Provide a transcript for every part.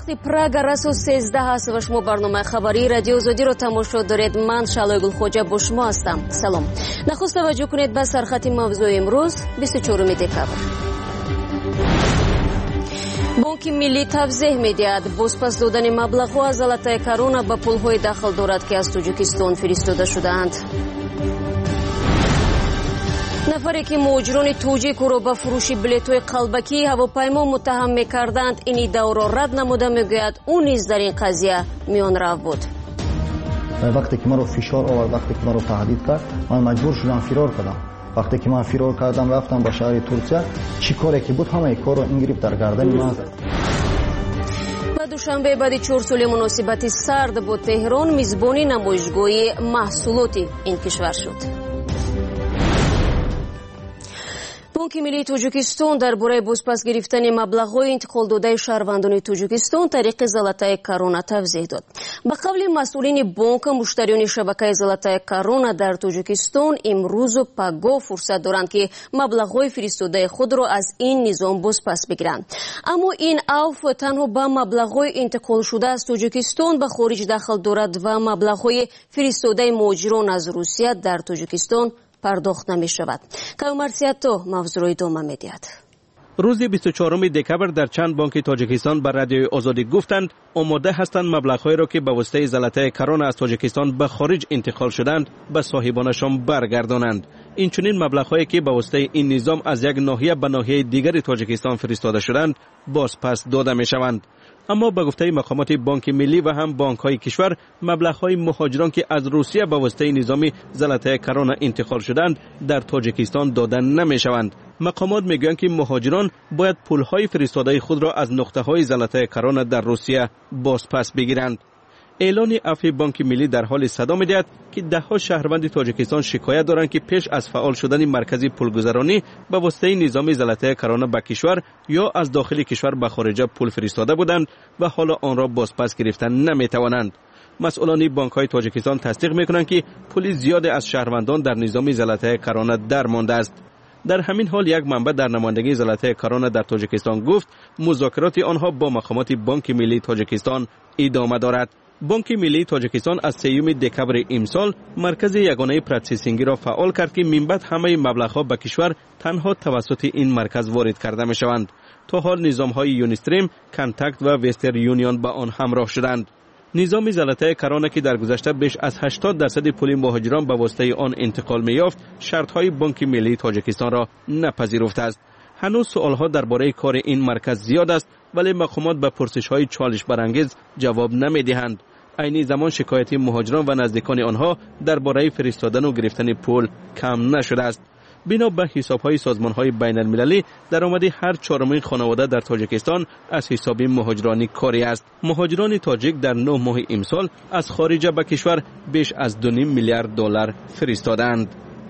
وقتی پراگ رسو 13 هست و شما برنامه خبری رادیو آزادی رو تماشا دارید. من شعله گلخوجه با شما هستم. سلام. نخست توجه کنید به سرخط موضوع امروز 24 دکبر. بانک ملی توضیح می‌دهد بازپس دادن مبلغ‌ها از زلطه کرونا به پول‌های داخل دارد که از تاجیکستان فرستاده شده‌اند. نفری که مهاجران توجیک را به فروش بلیط‌های قلبکی هواپیما متهم می‌کردند این دعوا را رد نموده می‌گوید او نیز در این قضیه میان رو بود. وقتی که مرا فشار آورد، وقتی که مرا تهدید کرد، من مجبور شدم فرار کنم. وقتی که من فرار کردم رفتم به شهر ترکیه، چی کاری که بود همه کار رو این گرفت در گردن من زد. و دوشنبه بعد 4 سال مناسبت سرد با تهران میزبانی نمایشگاه محصولات این کشور شد. بانک ملی تاجیکستان درباره بازپس گرفتن مبلغ‌های انتقال داده شهروندان تاجیکستان طریق زلطه کرونا توضیح داد. به قول مسئولین بانک، مشتریان شبکه زلطه کرونا در تاجیکستان امروز و پگاه فرصت دارند که مبلغ‌های فرستاده خود را از این نظام بازپس بگیرند. اما این عفو تنها به مبلغ‌های انتقال شده از تاجیکستان به خارج داخل دارد و مبلغ‌های فرستاده مهاجران از روسیه در تاجیکستان پرداخت نمی شود. کامرسیاتو موضوع ادامه می دهد. روز 24 دکبر در چند بانک تاجیکستان به رادیو آزادی گفتند آماده هستند مبلغ‌هایی را که به واسطه زلطه کرونا از تاجیکستان به خارج انتقال شدند به صاحبانشان برگردانند. این چنین مبلغ‌هایی که به واسطه این نظام از یک ناحیه به ناحیه دیگری تاجیکستان فرستاده شدند بازپس داده می شوند. اما به گفته مقامات بانک ملی و هم بانک‌های کشور مبلغ‌های مهاجران که از روسیه به واسطه نظام زلطه کرونا انتقال شدند در تاجیکستان داده نمی‌شوند. مقامات میگویند که مهاجران باید پول‌های فرستاده خود را از نقطه‌های زلطه کرونا در روسیه بازپس بگیرند. اعلان عفو بانک ملی در حال صدا می‌دهد که ده‌ها شهروند تاجیکستان شکایت دارند که پیش از فعال شدن مرکز پولگذرانی به واسطه نظام زلطه کرونا به کشور یا از داخل کشور به خارج پول فرستاده بودند و حالا آن را بازپس گرفتن نمی‌توانند. مسئولان بانک‌های تاجیکستان تصدیق می‌کنند که پول زیاد از شهروندان در نظام زلطه کرونا درمانده است. در همین حال یک منبع در نمایندگی زلطه کرونا در تاجیکستان گفت مذاکرات آنها با مقامات بانک ملی تاجیکستان ادامه دارد. بانک ملی تاجیکستان از 3 دکبر امسال مرکز یگانه پروسسینگی را فعال کرد که من بعد همه مبلغ‌ها به کشور تنها توسط این مرکز وارد کرده می‌شوند. تا حال نظام‌های یونیستریم، کانتکت و وستر یونیون با آن همراه شدند. نظام زلطه کرونا که در گذشته بیش از 80% پول مهاجران به واسطه آن انتقال می‌یافت، شرط‌های بانک ملی تاجیکستان را نپذیرفته است. هنوز سوال‌ها درباره کار این مرکز زیاد است، ولی مقامات به پرسش‌های چالش برانگیز جواب نمی‌دهند. عین زمان شکایت مهاجران و نزدیکان آنها درباره فرستادن و گرفتن پول کم نشده است. بنا به حساب‌های سازمان‌های بین‌المللی درآمد هر چهارمین خانواده در تاجیکستان از حساب مهاجرانی کاری است. مهاجران تاجیک در 9 ماه امسال از خارج به کشور بیش از 2.5 میلیارد دلار فرستادند.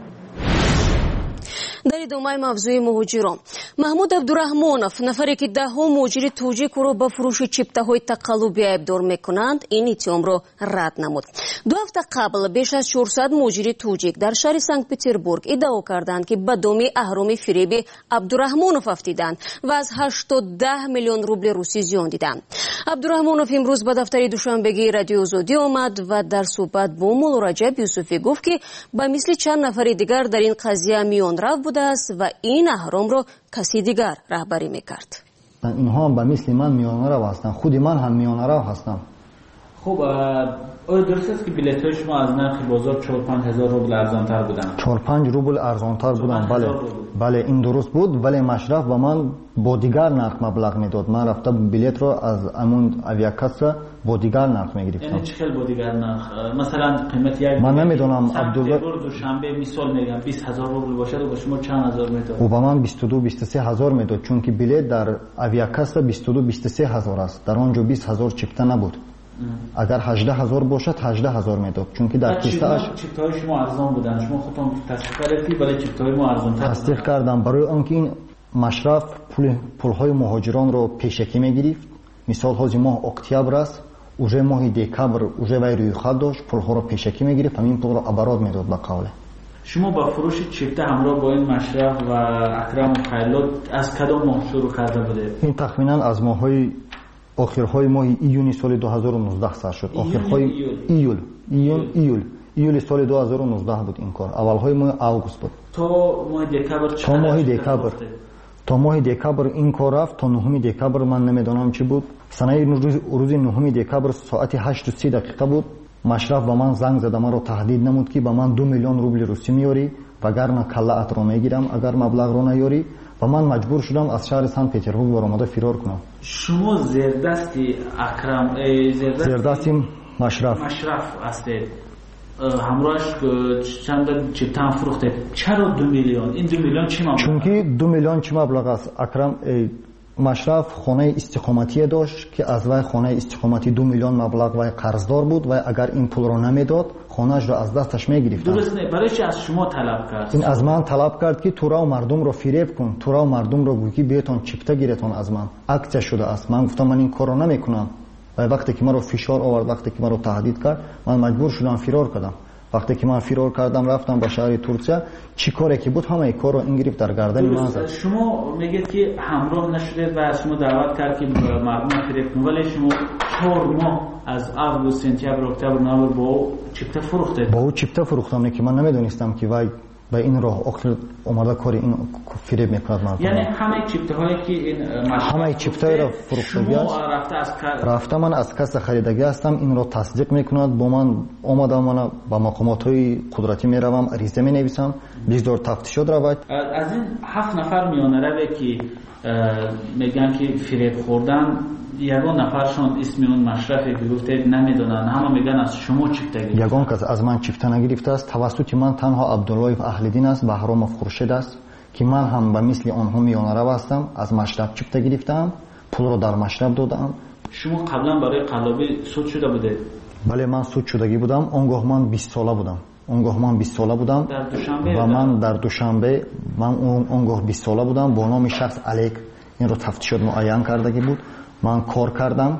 در ادامه موضوع مهاجران، محمود عبدالرحمانов نفری که ده‌ها مهاجر توجیک را به فروش چیپته‌های تقلبی ایبدار می‌کنند این اتهام را رد نمود. 2 هفته قبل بیش از 400 مهاجر توجیک در شهر سنت پتربورگ ادعا کردند که به دام اهرام فریب عبدالرحمانов افتیدند و از 18 میلیون روبل روسی زیان دیدند. عبدالرحمانов امروز به دفتر دوشنبگی رادیو آزادی آمد و در صحبت با مولا رجب یوسفی گفت که به مثل چند نفر دیگر در این قضیه میان رو بوده است و این اهرام را کسی دیگر رهبری میکرد. اینها هم به مثل من میان رو هستند، خود من هم میان رو هستم. خب آیا درست است که بلیط‌های شما از نرخ بازار 4-5 هزار روبل ارزان‌تر بودند؟ 4-5 روبل ارزان‌تر بودند. بله این درست بود، ولی مشرف با من با دیگر نرخ مبلغ میداد. من رفته بلیط رو از امون اویاکاسا با دیگر نرخ میگرفتم. یعنی چه با دیگر نرخ؟ مثلا قیمت یک من نمیدونم عبدالله دوشنبه مثال میگم 20000 روبل باشه و شما چند هزار میداد؟ و با من 22-23 هزار میداد، چون که بلیط در اویاکاسا 22-23 هزار است. در آنجا 20000 چیپته نبود. اگر 18000 باشد 18000 میداد، چون که در کیسه‌اش چیپت‌های شما ارزان بودن. شما خودتون تصدیق کردید ولی چیپت‌های ما ارزان‌تر تصدیق کردم، برای اینکه این مشرف پول‌های مهاجران رو پیشکی میگرفت. مثال های ماه اکتبر است، уже ماه دکبر уже وی رویخواد داشت، پول‌ها رو پیشکی میگرفت، همین پول رو ابراد میداد به قوله. شما با فروش چیپته همراه با این مشرف و اکرم و خیرلات از کدام ماه شروع کرده بوده؟ این تقریبا از ماه‌های آخرهای ماه ایون سال 2019 سر شد. آخرهای ایول سال 2019 بود این کار. اولهای ماه آگوست بود. تا ماه دکبر این کار رفت. تا 9 دکبر من نمیدونم چی بود. سنه روز 9 دکبر ساعت 8:30 بود. مشرف به من زنگ زد، من رو تهدید نمود که به من 2 میلیون روبل روسی میاری وگرنه کله‌ات رو میگیرم اگر مبلغ رو نیاری. و من مجبور شدم از شهر سن پترزبورگ برآمده فرار کنم. شما زیردستی اکرم زیردستی مشرف هستید. همراهش چند چیپتان فروخته. چرا 2 میلیون؟ این 2 میلیون چی مبلغ؟ چون که 2 میلیون چی مبلغ است. اکرم مشرف خانه استقامتی داشت که از وی خانه استقامتی 2 میلیون مبلغ وی قرضدار بود و اگر این پول رو نمیداد خانه‌اش رو از دستش میگرفتن. درست نه، برای چی از شما طلب کرد؟ این از من طلب کرد که تو را مردم رو فریب کن، تو را مردم رو گویی بیتون چیپتا گیرتون از من. اکت شده است. من گفتم من این کارو نمیکنم. و وقتی که من رو فشار آورد، وقتی که من رو تهدید کرد، من مجبور شدم فرار کردم. وقتی که من فرار کردم رفتم به شهر ترکیه، چی کاری که بود همه کارو این گرفت در گردن من زد. شما میگید که همراه نشدید و شما دعوت کرد که مردم فریب کنید، ولی شما 4 ماه از آگوست، سپتامبر، اکتبر، نوامبر با چیپتا فروختید. با چیپتا فروختم که من نمیدونستم که وای به این راه آخر اومده کاری این فریب میکند مردم. یعنی همه چیپتاهایی که این همه چیپتای را فروختگی است. رفته من از کس خریدگی هستم، این را تصدیق میکند. با من اومدم، من با مقامات های قدرتی میروم، عریضه مینویسم، 20 تفتیشات روید. از این 7 نفر میانه روی که میگن که فریب خوردن، یگان نفرشون اسم اون مشرفی که گفته نمیدونن، همه میگن از شما چیپتا گرفته. یگان کس از من چیپتا نگرفته است. توسط من تنها عبدالله اهل‌دین است، بهرام خورشید است که من هم به مثل آنها میانه رو هستم. از مشرف چیپتا گرفتم، پول رو در مشرف دادم. شما قبلا برای قلابی سود شده بوده؟ بله من سود شدگی بودم. آنگاه من 20 ساله بودم. در دوشنبه و من در دوشنبه من آنگاه 20 ساله بودم. با نام شخص علیک این رو تفتیشات معین کردگی بود. من کار کردم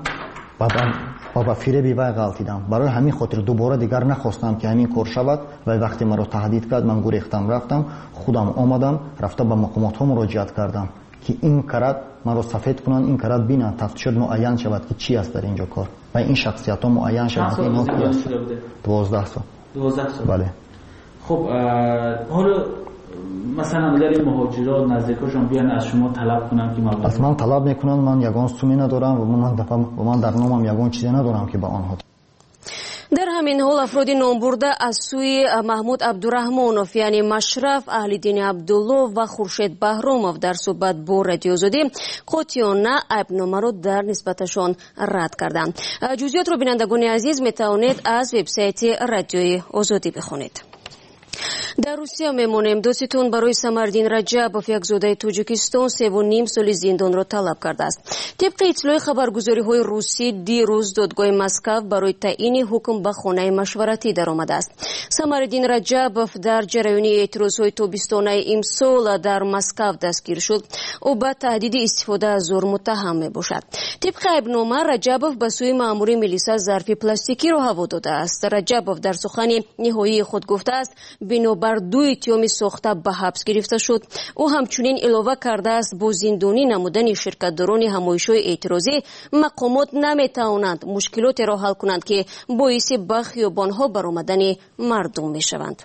و با فریبی وی غلطیدم. برای همین خاطر دوباره دیگر نخواستم که همین کار شود و وقتی من رو تهدید کرد من گریختم، رفتم خودم آمدم، رفته به مقامات ها مراجعت کردم که این کارت من رو سفید کنن، این کارت بینن، تفتیشات معین شود که چی است در اینجا کار و این شخصیت ها معین شود که اینا کی است. 12 سال. بله. خب حالا مثلا اگر این مهاجران نزدیکاشون بیان از شما طلب کنن که مبلغ از من طلب میکنن، من یگان سومی ندارم و من در نامم یگان چیزی ندارم که به آنها. در همین حال افرادی نام برده از سوی محمود عبدالرحمانов یعنی مشرف، اهل‌دین عبدالله و خورشید بهرامov در صحبت با رادیو آزادی قاطعانه عیبنامه را در نسبتشان رد کردند. جزئیات را بینندگان عزیز میتوانید از وبسایت رادیوی آزادی بخونید. در روسیه میمانیم. دوستتون برای سمردین رجبов یک زاده توجیکستان 3.5 سال زندان را طلب کرده است. طبق اطلاع خبرگزاری های روسی دیروز دادگاه مسکو برای تعیین حکم به خانه مشورتی درآمده است. سمردین رجبov در جریان اعتراض های تابستانه امسال در مسکو دستگیر شد. او به تهدید استفاده از زور متهم می باشد. طبق عیبنامه رجبov به سوی مأمور میلیسا ظرف پلاستیکی را هوا داده است. رجبov در سخن نهایی خود گفته است بنابر 2 اتهام ساخته به حبس گرفته شد. او همچنین علاوه کرده است با زندانی نمودن شرکتداران همایش‌های اعتراضی مقامات نمی‌توانند مشکلات را حل کنند که باعث به خیابان‌ها برآمدن مردم می‌شوند.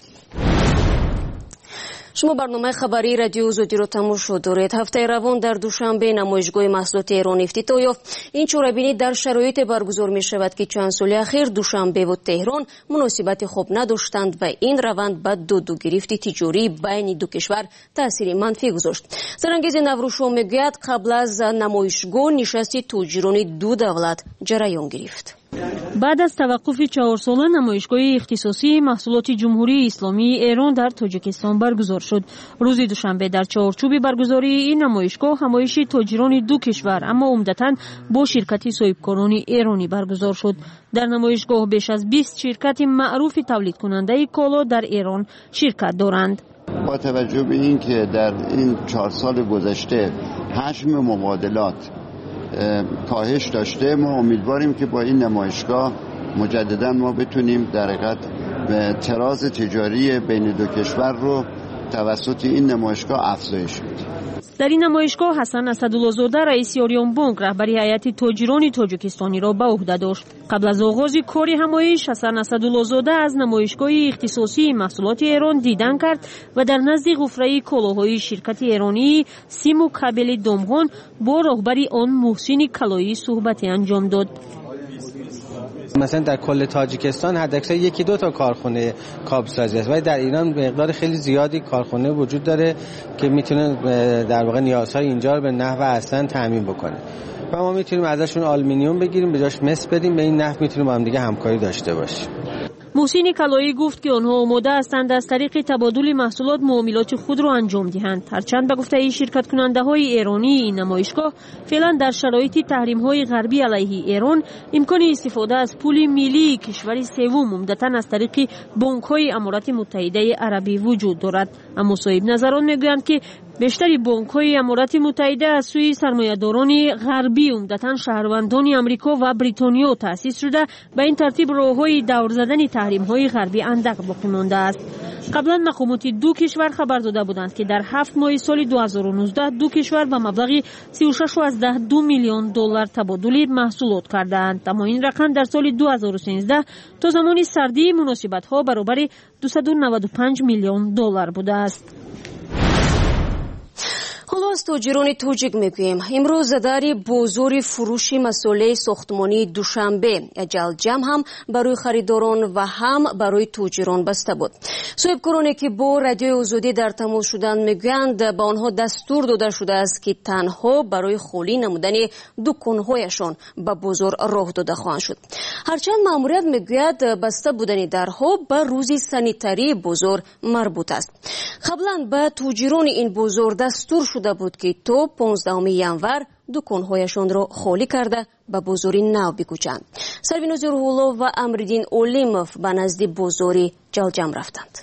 شما برنامه خبری رادیو آزادی را تماشا دارید. هفته روان در دوشنبه نمایشگاه محصولات ایران افتتاح یافت. این چهاربینی در شرایط برگزار می شود که چند سال اخیر دوشنبه و تهران مناسبت خوب نداشتند و این روند به دو گرفت تجاری بین دو کشور تاثیر منفی گذاشت. سرانگیز نوروشو میگوید قبل از نمایشگاه نشست تاجران دو دولت جریان گرفت. بعد از توقف 4 ساله نمایشگاه اختصاصی محصولات جمهوری اسلامی ایران در تاجیکستان برگزار شد. روز دوشنبه در چارچوب برگزاری این نمایشگاه همایش تاجران دو کشور اما عمدتاً با شرکت صاحبکاران ایرانی برگزار شد. در نمایشگاه بیش از 20 شرکت معروف تولید کننده کالا در ایران شرکت دارند. با توجه به اینکه در این 4 سال گذشته حجم مبادلات کاهش داشته، ما امیدواریم که با این نمایشگاه مجددا ما بتونیم در حقیقت تراز تجاری بین دو کشور رو توسط این نمایشگاه افزایش بدیم. در این نمایشگاه حسن اسدالله‌زاده رئیس آریان بانک رهبری هیئت تاجران تاجیکستانی را به عهده داشت. قبل از آغاز کار همایش حسن اسدالله‌زاده از نمایشگاه اختصاصی محصولات ایران دیدن کرد و در نزد غفره کالاهای شرکت ایرانی سیم و کابل دامغان با رهبری آن محسن کلایی صحبتی انجام داد. مثلا در کل تاجیکستان حداکثر یکی دو تا کارخانه کابلسازی است ولی در ایران مقدار خیلی زیادی کارخانه وجود داره که میتونه در واقع نیازهای اینجا رو به نحو احسن تامین بکنه و ما میتونیم ازشون آلومینیوم بگیریم به جاش مس بدیم. به این نحو میتونیم با هم دیگه همکاری داشته باشیم. محسن کلایی گفت که آنها آماده هستند از طریق تبادل محصولات معاملات خود را انجام دهند. هرچند به گفته شرکت کننده های ایرانی این نمایشگاه فعلا در شرایط تحریم های غربی علیه ایران امکان استفاده از پول ملی کشور سوم عمدتاً از طریق بانک های امارات متحده عربی وجود دارد. اما صاحب نظران میگویند که بیشتر بانک های امارات متحده از سوی سرمایه‌داران غربی عمدتاً شهروندان آمریکا و بریتانیا تأسیس شده به این ترتیب راه‌های دور زدن تحریم های غربی اندک باقی مانده است. قبلا مقامات دو کشور خبر داده بودند که در 7 ماه سال 2019 دو کشور به مبلغ 36.2 میلیون دلار تبادل محصولات کردند. اما این رقم در سال 2013 تا زمان سردی مناسبت‌ها برابر 295 میلیون دلار بوده است. حالا از تاجران توجیک میگوییم. امروز در بازار فروش مسئله ساختمانی دوشنبه جلجم هم برای خریداران و هم برای تاجران بسته بود. صاحبکارانی که با رادیوی آزادی در تماس شدند میگویند به آنها دستور داده شده است که تنها برای خالی نمودن دکانهایشان به بازار راه داده خواهند شد. هرچند ماموریت میگوید بسته بودن درها به روز سانیتاری بازار مربوط است. قبلا به تاجران این بازار دستور شده بود که تا 15 ینور دکانهایشان را خالی کرده به بازار نو بکوچند. سروینوز روح‌الله و امردین اولیموف به نزد بازار جلجم رفتند.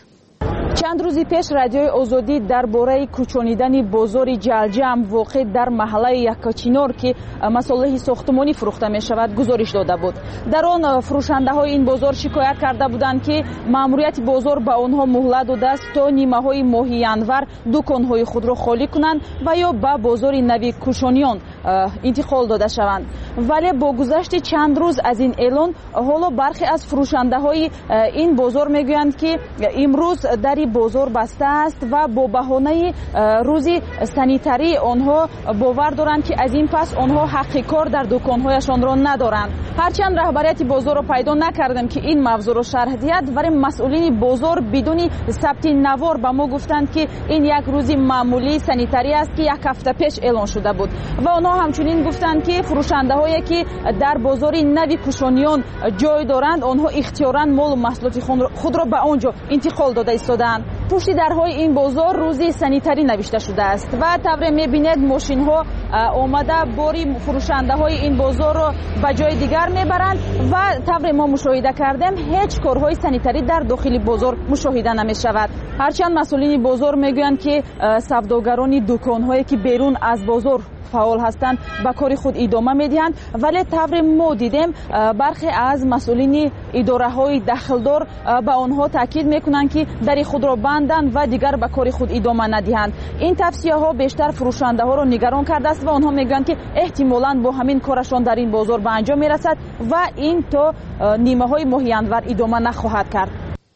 چند روزی پیش رادیوی آزادی درباره کوچانیدن بازار جلجم واقع در محله یکاچینار که مسائل ساختمانی فروخته می شود گزارش داده بود. در آن فروشنده های این بازار شکایت کرده بودند که ماموریت بازار به آنها مهلت داده است تا نیمه های ماه ینور دکان های خود را خالی کنند و یا به بازار نوی کوچانیان انتقال داده شوند. ولی با گذشت چند روز از این اعلان حالا برخی از فروشنده های این بازار میگویند که امروز در بازار بسته است و با بهانه روزی سانیتاری آنها باور دارند که از این پس آنها حق کار در دکانهایشان را ندارند. هرچند رهبریت بازار را پیدا نکردم که این موضوع را شرح دهد ولی مسئولین بازار بدون ثبت نوار به ما گفتند که این یک روزی معمولی سانیتاری است که یک هفته پیش اعلان شده بود و آنها همچنین گفتند که فروشنده هایی که در بازار نوی کوشانیان جای دارند آنها اختیاراً مال و محصولات خود را به آنجا انتقال داده ایستادند. پشت درهای این بازار روزی سانیتاری نوشته شده است و طبعا میبینید ماشین ها آمده باری فروشنده های این بازار را به جای دیگر میبرند و طبعا ما مشاهده کردیم هیچ کارهای سانیتاری در داخل بازار مشاهده نمی شود. هرچند مسئولین بازار میگویند که سوداگران دکانهایی که بیرون از بازار فعال هستند به کار خود ادامه میدهند ولی طبعا ما دیدیم برخی از مسئولین اداره های دخلدار به آنها تاکید میکنند که در خود را بندند و دیگر به کار خود ادامه ندهند. این توصیه ها بیشتر فروشنده ها را نگران کرده است و آنها میگویند که احتمالاً با همین کارشان در این بازار به انجام میرسد و این تا نیمه های ماه ینور ادامه نخواهد کرد.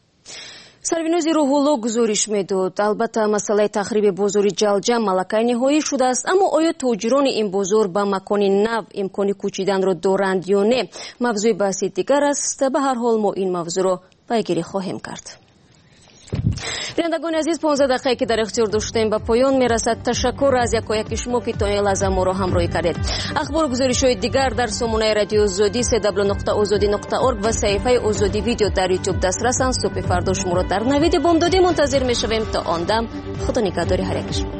سروینوز روح‌الله گزارش میداد. البته مسئله تخریب بازار جلجم ملکه نهایی شده است، اما آیا تاجران این بازار به مکان نو امکان کوچیدن را دارند یا نه موضوع بحث دیگر است. به هر حال ما این موضوع را پیگیری خواهیم کرد. بینندگان عزیز 15 دقیقه که در اختیار داشتیم به پایان میرسد. تشکر از یکایک شما که تا این لحظه ما را همراهی کردید. اخبار و گزارش‌های دیگر در سامانه رادیو آزادی www.azadi.org و صفحه آزادی ویدیو در یوتیوب دسترسند. صبح فردا شما را در نوید بامدادی منتظر میشویم. تا آن دم خدا نگهدار هر یک شما.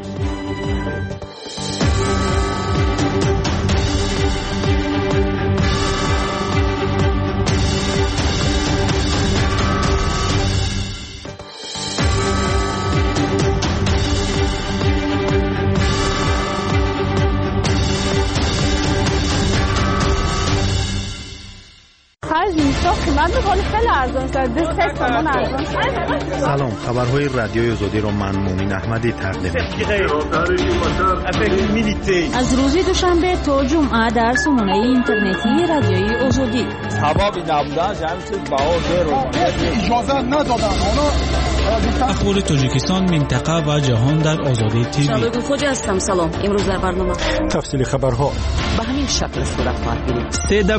هر انسان قیمت میکنه خیلی ارزان شده. 3 تومان ارزان شده. سلام، خبرهای رادیوی آزادی را من مومن احمدی تقدیم می‌کنم. از روز دوشنبه تا جمعه در سامانه اینترنتی رادیوی آزادی. ثوابی نبودن همین بهار اجازه ندادن. اخبار تاجیکستان، منطقه و جهان در آزادی تیوی. شادو خوجی هستم. سلام. امروز در برنامه تفصیل خبرها به همین شکل صورت خواهد گرفت.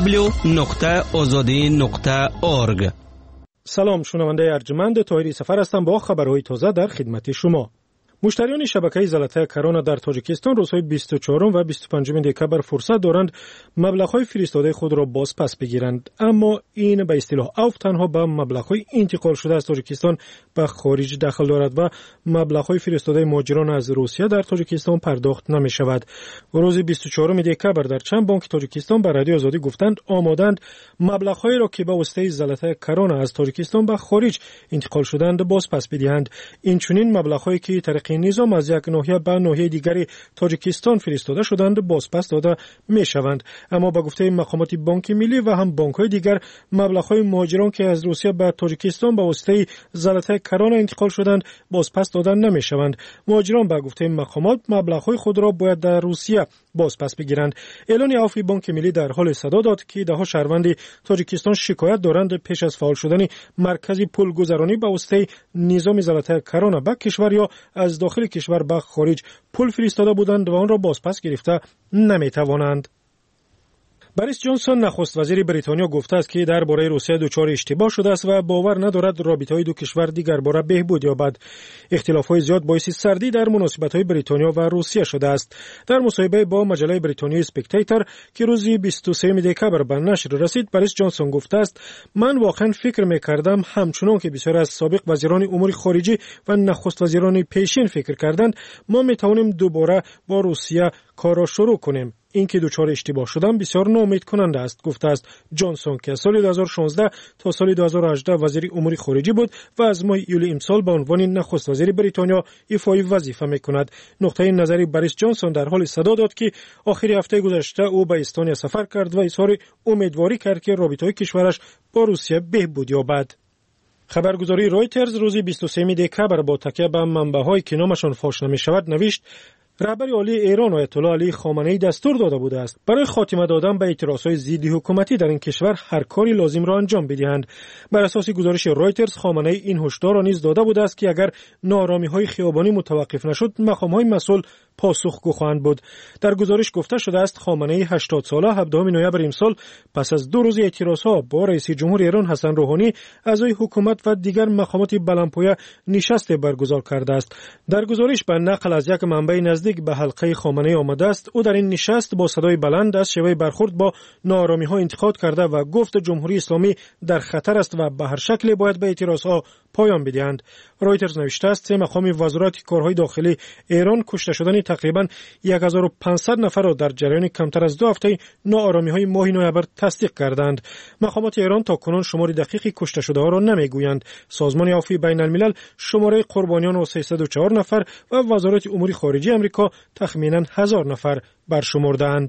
www.azadi.org. سلام، شنونده ارجمند طاهری سفر هستم با خبرهای تازه در خدمت شما. مشتریان شبکه زلطه کرونا در تاجیکستان روزهای 24 و 25 دکبر فرصت دارند مبلغ‌های فرستاده خود را باز پس بگیرند، اما این به اصطلاح اوف تنها به مبلغ‌های انتقال شده از تاجیکستان به خارج دخل دارد و مبلغ‌های فرستاده مهاجران از روسیه در تاجیکستان پرداخت نمی‌شود. روز 24 دکبر در چند بانک تاجیکستان به رادیو آزادی گفتند آمادند مبلغ‌هایی را که به واسطه زلطه کرونا از تاجیکستان به خارج انتقال شدند باز پس بدهند. این چنین مبلغ‌هایی که طریق نظام از یک ناحیه به ناحیه دیگری تاجیکستان فرستاده شدند بازپس داده میشوند، اما با گفته مقامات بانک ملی و هم بانک‌های دیگر مبلغ‌های مهاجران که از روسیه به تاجیکستان به واسطه زلطه کرونا انتقال شدند بازپس داده نمیشوند. مهاجران با گفته مقامات مبلغ‌های خود را باید در روسیه بازپس بگیرند. اعلان عفو بانک ملی در حال صدا داد که دهها شهروند تاجیکستان شکایت دارند پیش از فعال شدن مرکز پولگذرانی به واسطه نظام زلطه کرونا به کشور یا از داخل کشور به خارج پول فرستاده بودند و آن را بازپس گرفته نمیتوانند. بوریس جانسون نخست وزیر بریتانیا گفته است که درباره روسیه دچار اشتباه شده است و باور ندارد رابطه‌های دو کشور دیگر باره بهبود یابد. اختلاف‌های زیاد باعث سردی در مناسبت‌های بریتانیا و روسیه شده است. در مصاحبه با مجله بریتانیایی اسپکتیتور که روز 23 دکبر به نشر رسید، بوریس جانسون گفته است من واقعا فکر می‌کردم همچنان که بسیار از سابق وزیران امور خارجه و نخست وزیران پیشین فکر کردند ما می‌توانیم دوباره با روسیه کار را شروع کنیم. این که دچار اشتباه شدن بسیار ناامید کننده است، گفته است جانسون که سال 2016 تا سال 2018 وزیر امور خارجه بود و از ماه یولی امسال به عنوان نخست وزیر بریتانیا ایفای وظیفه میکند. نقطه نظری بوریس جانسون در حال صدا داد که آخر هفته گذشته او به استونیا سفر کرد و اظهار امیدواری کرد که رابطه‌های کشورش با روسیه بهبود یابد. خبرگزاری رویترز روز 23 دکبر با تکیه به منبع‌هایی که نامشان فاش نمی‌شود نوشت رهبر عالی ایران آیت الله علی خامنه‌ای دستور داده بوده است برای خاتمه دادن به اعتراضات ضد حکومتی در این کشور هر کاری لازم را انجام بدهند. بر اساس گزارش رویترز خامنه‌ای این هشدار را نیز داده بوده است که اگر ناآرامی‌های خیابانی متوقف نشد مقام‌های مسئول پاسخگو خواهند بود. در گزارش گفته شده است خامنه‌ای 80 ساله 17 نوامبر امسال پس از 2 روز اعتراضات با رئیس جمهور ایران حسن روحانی اعضای حکومت و دیگر مقامات بلندپایه نشست برگزار کرده است. در گزارش به نقل از یک منبع نزدیک به حلقه خامنه‌ای آمده است او در این نشست با صدای بلند از شیوه برخورد با ناآرامی‌ها انتقاد کرده و گفت جمهوری اسلامی در خطر است و به هر شکلی باید به اعتراضات پایان بدهند. رویترز نوشته است 3 مقام وزارت کارهای داخلی ایران کشته شدن تقریباً 1500 نفر را در جریان کمتر از 2 هفته ناآرامی‌های ماه نوامبر تصدیق کردند. مقامات ایران تاکنون شمار دقیق کشته شده‌ها را نمیگویند. سازمان عفو بین الملل شماره قربانیان را 304 نفر و وزارت امور خارجه آمریکا تخمیناً 1000 نفر برشمردند.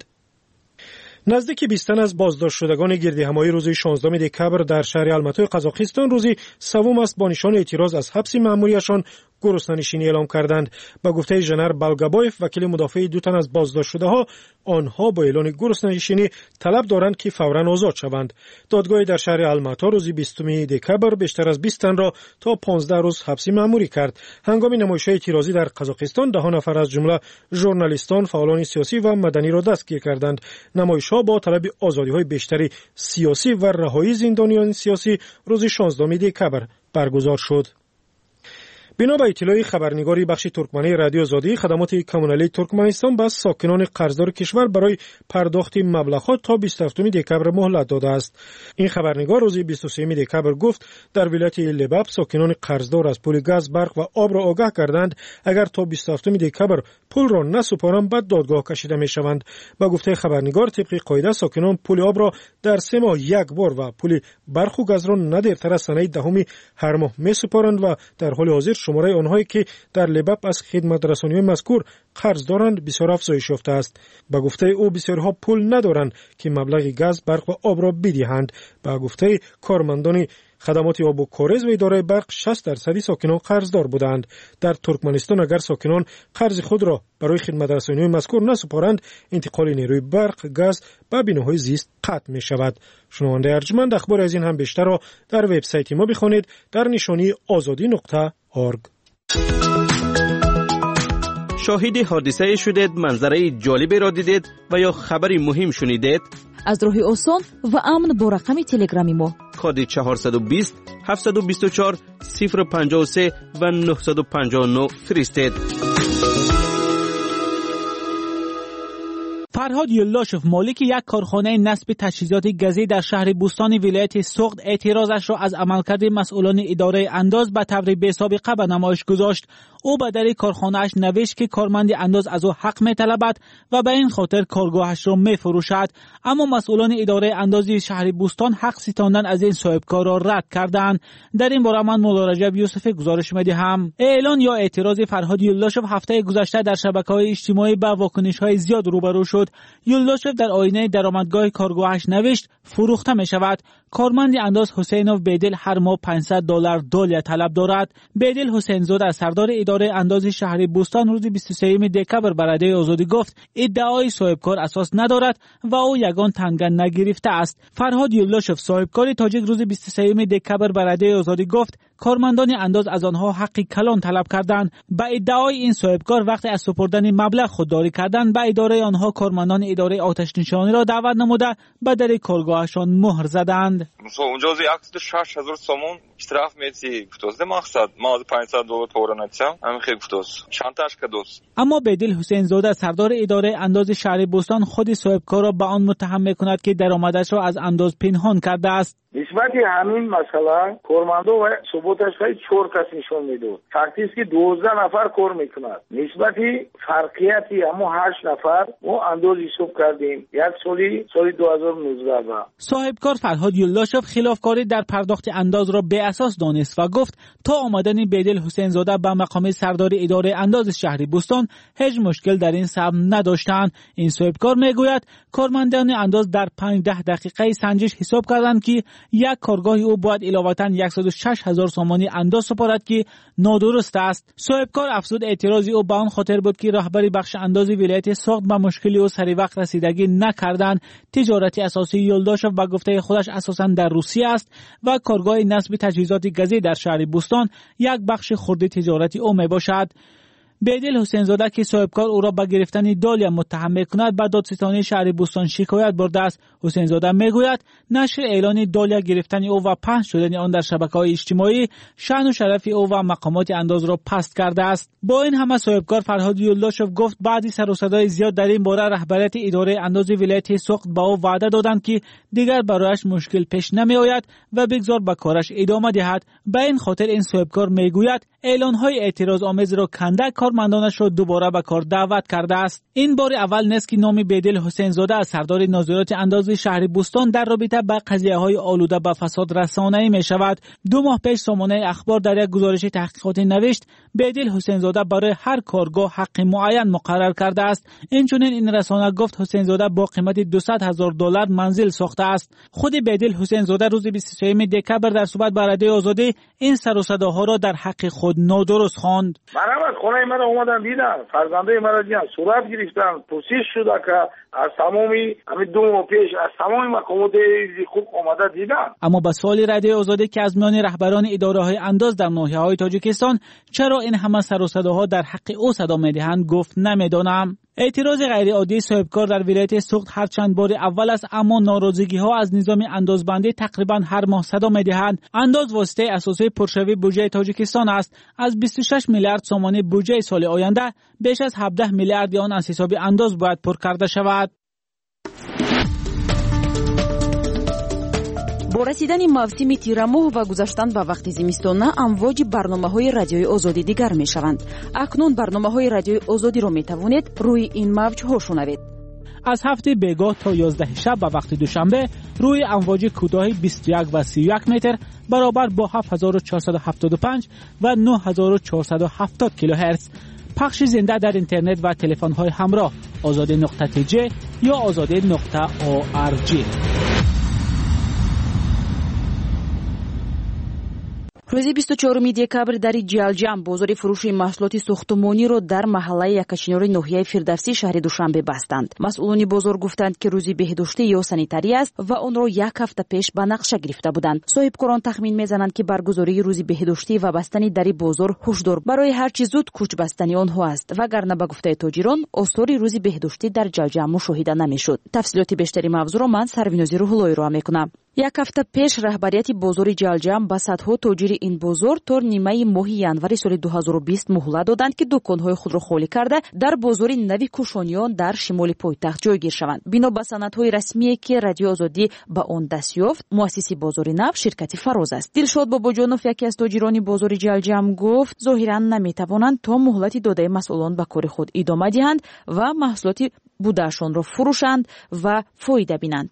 نزدیک 20 تن از بازداشت شدگان گردهمایی روز 16 دکبر در شهر الماتای قزاقستان روزی سوم است با نشان اعتراض از حبس مأموریشان گرسنه‌نشینی اعلام کردند. با گفته ژنر بالگابایف وکیل مدافع 2 تن از بازداشت شده‌ها آنها با اعلان گرسنه‌نشینی طلب دارند که فوراً آزاد شوند. دادگاه در شهر الماتا روز 20 دکبر بیشتر از 20 تن را تا 15 روز حبس مأموری کرد. هنگام نمایش‌های اعتراضی در قزاقستان 10 نفر از جمله ژورنالیستان، فعالان سیاسی و مدنی را دستگیر کردند. نمایش‌ها با طلب آزادی‌های بیشتری سیاسی و رهایی زندانیان سیاسی روز 16 دکبر برگزار شد. بنا به اطلاع خبرنگاری بخش ترکمنی رادیو آزادی، خدمات کمونالی ترکمنستان به ساکنان قرضدار کشور برای پرداخت مبلغات تا 27 دکبر مهلت داده است. این خبرنگار روز 23 دکبر گفت در ولایت لباب ساکنان قرضدار از پول گاز، برق و آب را آگاه کردند اگر تا 27 دکبر پول را نسپارند بعد دادگاه کشیده میشوند. با گفته خبرنگار طبق قاعده ساکنان پول آب را در 3 ماه یک بار و پول برق و گاز را نه دیرتر از سنه دهم هر ماه میسپارند و در حال حاضر شماره آنهایی که در لباپ از خدمت‌رسانی مذکور قرض دارند بسیار افزایش یافته است. به گفته او بسیارها پول ندارند که مبلغ گاز، برق و آب را بدهند. به گفته کارمندان خدمات آب و کاریز و اداره برق 60% ساکنان قرضدار بودند. در ترکمنستان اگر ساکنان قرض خود را برای خدمت‌رسانی مذکور نسپارند، انتقال نیروی برق، گاز و بناهای زیست قطع می شود. شنونده ارجمند، اخبار از این هم بیشتر را در وبسایت ما بخوانید در نشانی azadi.org. شاهد حادثه شدید، منظره جالبی را دیدید و یا خبری مهم شنیدید؟ از راه آسان و امن با رقم تلگرامی ما کد 420 724 053 و 959 فرستید. فرهاد یلاشف مالک یک کارخانه نصب تجهیزات گازی در شهر بوستان ولایت سوخت اعتراضش را از عملکرد مسئولان اداره انداز به طور بی‌سابقه به نمایش گذاشت. او به در کارخانه‌اش نوشت که کارمند انداز از او حق می‌طلبد و به این خاطر کارگاهش را می‌فروشد، اما مسئولان اداره اندازی شهر بوستان حق ستاندن از این صاحبکار را رد کردند. در این باره من مولا رجب یوسف گزارش می‌دهم. اعلان یا اعتراض فرهاد یلاشف هفته گذشته در شبکه‌های اجتماعی با واکنش‌های زیاد روبرو شد. یلاشف در آینه درآمدگاه کارگاهش نوشت فروخته می‌شود. کارمند انداز حسینوف بیدل هر ماه $500 دالیا طلب دارد. بیدل حسین زاده سردار اداره انداز شهر بوستان روز 23 دکبر به رادیوی آزادی گفت ادعای صاحبکار اساس ندارد و او یگان تنگن نگرفته است. فرهاد یلاشف صاحبکار تاجیک روز 23 دکبر به رادیوی آزادی گفت کارمندان انداز از آنها حق کلان طلب کردند. با ادعای این صاحبکار وقتی از سپردن مبلغ خودداری کردند، به اداره آنها کارمندان اداره آتش نشانی را دعوت نموده به در کارگاهشان مهر زدند. اونجا از یاکست 6000 сомон штраф میتی گفتوز مقصد ما $500 تورناتم همین خیلی گفتوز شانتاژ کدوس. اما بیدل حسین زاده سردار اداره انداز شهر بوستان خود صاحبکار را به آن متهم میکند که درآمدش را از انداز پنهان کرده است. نسبت همین مسئله کارمندا و ثبوتش خیلی 4 کس نشون میده. فکتی است که 12 نفر کار میکنند. نسبت فرقیتی اما 8 نفر ما انداز حساب کردیم. یک سال 2019. صاحبکار فرهاد یلاشف خلافکاری در پرداخت انداز را به اساس دانست و گفت تا آمدن بیدل حسین زاده به مقام سردار اداره انداز شهر بوستان هیچ مشکل در این سبب نداشتند. این صاحبکار میگوید کارمندان انداز در 5-10 دقیقه سنجش حساب کردند که یک کارگاهی او باید علاوتاً 106,000 سامانی انداز سپارد که نادرست است. صاحبکار افزود اعتراضی او به آن خاطر بود که رهبری بخش اندازی ولایت سوخت به مشکلی او سری وقت رسیدگی نکردند. تجارتی اساسی یلداشف به گفته خودش اساساً در روسیه است و کارگاه نصب تجهیزات گازی در شهر بوستان یک بخش خرد تجارتی او می باشد. بیدل حسین زاده که صاحبکار او را به گرفتن دالیا متهم می‌کند به دادستانی شهر بوستان شکایت برده است. حسین زاده میگوید نشر اعلان دالیا گرفتن او و پخش شدن آن در شبکه‌های اجتماعی شأن و شرف او و مقامات انداز را پست کرده است. با این همه صاحبکار فرهاد یلاشف گفت بعد سر و صدای زیاد در این باره رهبریت اداره انداز ولایت سوخت با او وعده دادند که دیگر برایش مشکل پیش نمی‌آید و بگذار به کارش ادامه دهد. به این خاطر این صاحبکار میگوید اعلان‌های اعتراض آمیز را کنده کارمندانش را دوباره به کار دعوت کرده است. این بار اول نیست که نام بیدل حسین زاده از سردار ناظرات انداز شهر بوستان در رابطه با قضیه‌های آلوده به فساد رسانه‌ای می‌شود. 2 ماه پیش سامانه اخبار در یک گزارش تحقیقاتی نوشت بیدل حسین زاده برای هر کارگاه حق معین مقرر کرده است. اینچنین این رسانه گفت حسین زاده با قیمت $200,000 منزل ساخته است. خود بیدل حسین زاده روز 23 دکبر در صحبت با رادیوی آزادی این سر و صداها را در حق خود نادرست خواند. مرا خونه مرا اومدن دیدن، فرزندای مرا دیدن، صورت گرفتن، پرسش شده که از تمامی همین 2 ماه پیش از تمامی مقامات خوب آمده دیدن. اما با سوال رادیوی آزادی که از میان رهبران اداره‌های انداز در ناحیه‌های تاجیکستان چرا این همه سر و صداها در حق او صدا می‌دهند گفت نمی‌دانم. اعتراض غیر عادی صاحبکار در ولایت سوخت هر چند بار اول است، اما ناراضگی‌ها از نظام اندازبندی تقریبا هر ماه صدا می‌دهند. انداز واسطه اساسی پرشوی بودجه تاجیکستان است. از 26 میلیارد سومانی بودجه سال آینده بیش از 17 میلیارد آن از حساب انداز باید پر کرده شود. با رسیدن موسم تیرماه و گذشتن به وقت زمستانه امواج برنامه‌های رادیوی آزادی دیگر می‌شوند. اکنون برنامه‌های رادیوی آزادی را می‌توانید روی این موج‌ها شنوید. از هفته بیگاه تا 11 شب و وقت دوشنبه روی امواج کوتاه 21 و 31 متر برابر با 7475 و 9470 کیلوهرتز. پخش زنده در اینترنت و تلفن‌های همراه azadi.tj یا azadi.org. روز 24 دکبر در جلجم بازار فروش محصولات ساختمانی را در محله یکچینار ناحیه فردوسی شهر دوشنبه بستند. مسئولان بازار گفتند که روزی بهداشتی یا سانیتاری است و آن را یک هفته پیش به نقشه گرفته بودند. صاحبکاران تخمین میزنند که برگزاری روزی بهداشتی و بستنی در بازار هشدار برای هر چیز زود کوچ بستنی آنها است، وگرنه به گفته تاجران آثار روزی بهداشتی در جلجم مشاهده نمیشد. تفصیلات بیشتری موضوع را من سروینازی روح‌اللهی را میکنم. یک هفته پیش رهبریت بازار جلجم به صدها تاجر این بازار تا نیمه ماه январи سال 2020 مهلت دادند که دکان‌های خود را خالی کرده در بازار نوی کوشانیان در شمال پایتخت جایگیر شوند. بنا به سندهای رسمی که رادیو آزادی به آن دست یافت، مؤسس بازار نو شرکت فراز است. دلشاد باباجانوف یکی از تاجران بازار جلجم گفت ظاهراً نمی‌توانند تا مهلت داده مسئولان به کار خود ادامه دهند و محصولات بوده‌شان را فروشند و فایده بینند.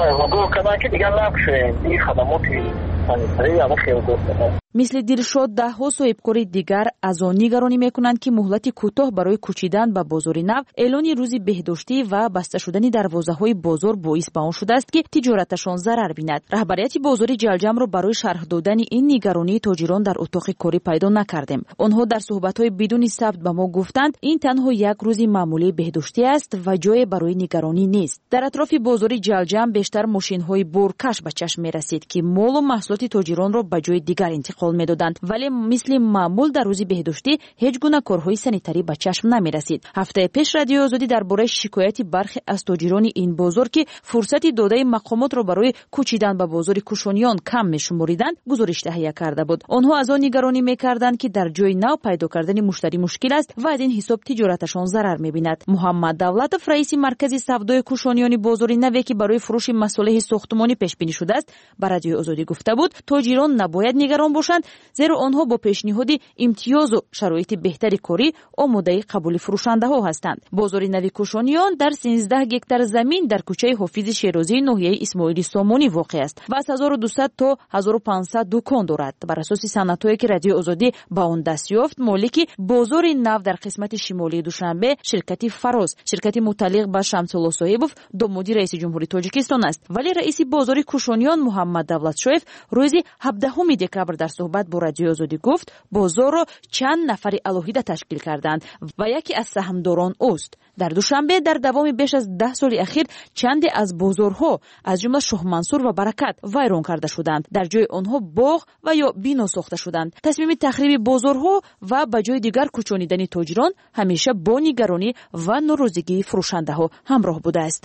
مثل دلشاد ده‌ها صاحبکار دیگر از آن نگرانی میکنند که مهلت کوتاه برای کوچیدن به بازار نو، اعلان روزی بهداشتی و بسته شدن دروازه‌های بازار باعث به آن شده است که تجارتشان ضرر بیند. رهبریت بازار جلجم را برای شرح دادن این نگرانی تاجران در اتاق کاری پیدا نکردیم. آنها در صحبت‌های بدون ثبت به ما گفتند این تنها یک روزی معمولی بهداشتی است و جای برای نگرانی نیست. در اطراف بازار جلجم بیشتر ماشین‌های بورکش به چشم می‌رسید که مال و محصولات تاجران را به جای دیگر انتقال می‌دادند، ولی مثل معمول در روزی بهداشتی هیچ گونه کارهای سانیتاری به چشم نمی‌رسید. هفته پیش رادیو آزادی درباره شکایتی برخی از تاجران این بازار که فرصت داده مقامات را برای کوچیدن به بازار کوشانیان کم می‌شمردند گزارش تهیه کرده بود. آنها از آن نگرانی می‌کردند که در جای نو پیدا کردن مشتری مشکل است و از این حساب تجارتشان ضرر می‌بیند. محمد دولتов رئیس مرکز سودای کوشانیان بازار نوی که برای فروش مصالح ساختمانی پیش بینی شده است به رادیو آزادی گفته بود تاجران نباید نگران باشند، زیرا آنها با پیشنهاد امتیاز و شرایط بهتری کاری آماده قبول فروشنده ها هستند. بازار نوی کوشانیان در 13 هکتار زمین در کوچه حافظ شیرازی ناحیه اسماعیلی سامانی واقع است و از 1200 تا 1500 دکان دارد. بر اساس سندهایی که رادیو آزادی با آن دست یافت، مالک بازار نو در قسمت شمالی دوشنبه شرکت فراز، شرکت متعلق به شمس‌الله صاحبوف دامادی رئیس جمهوری تاجیکستان است. ولی رئیس بازار کوشانیان محمد دولتشویف روز 17 دکبر در صحبت با رادیو آزادی گفت بازار را چند نفر الهیده تشکیل کردند و یکی از سهامداران اوست. در دوشنبه در دوام بیش از 10 سال اخیر چند از بازارها از جمله شاه منصور و برکت ویران کرده شدند. در جای آنها باغ و یا بنا ساخته شدند. تصمیم تخریب بازارها و به جای دیگر کوچانیدن تاجران همیشه با نگرانی و ناراضگی فروشنده ها همراه بوده است.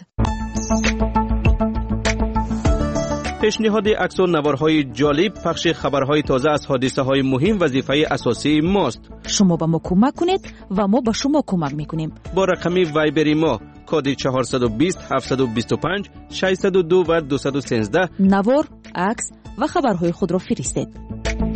پیشنهاد عکس و نوارهای جالب، پخش خبرهای تازه از حادثه‌های مهم وظیفه اساسی ماست. شما به ما کمک کنید و ما به شما کمک میکنیم. با رقم وایبری ما کد 420 725 602 و 213 نوار، عکس و خبرهای خود را فرستید.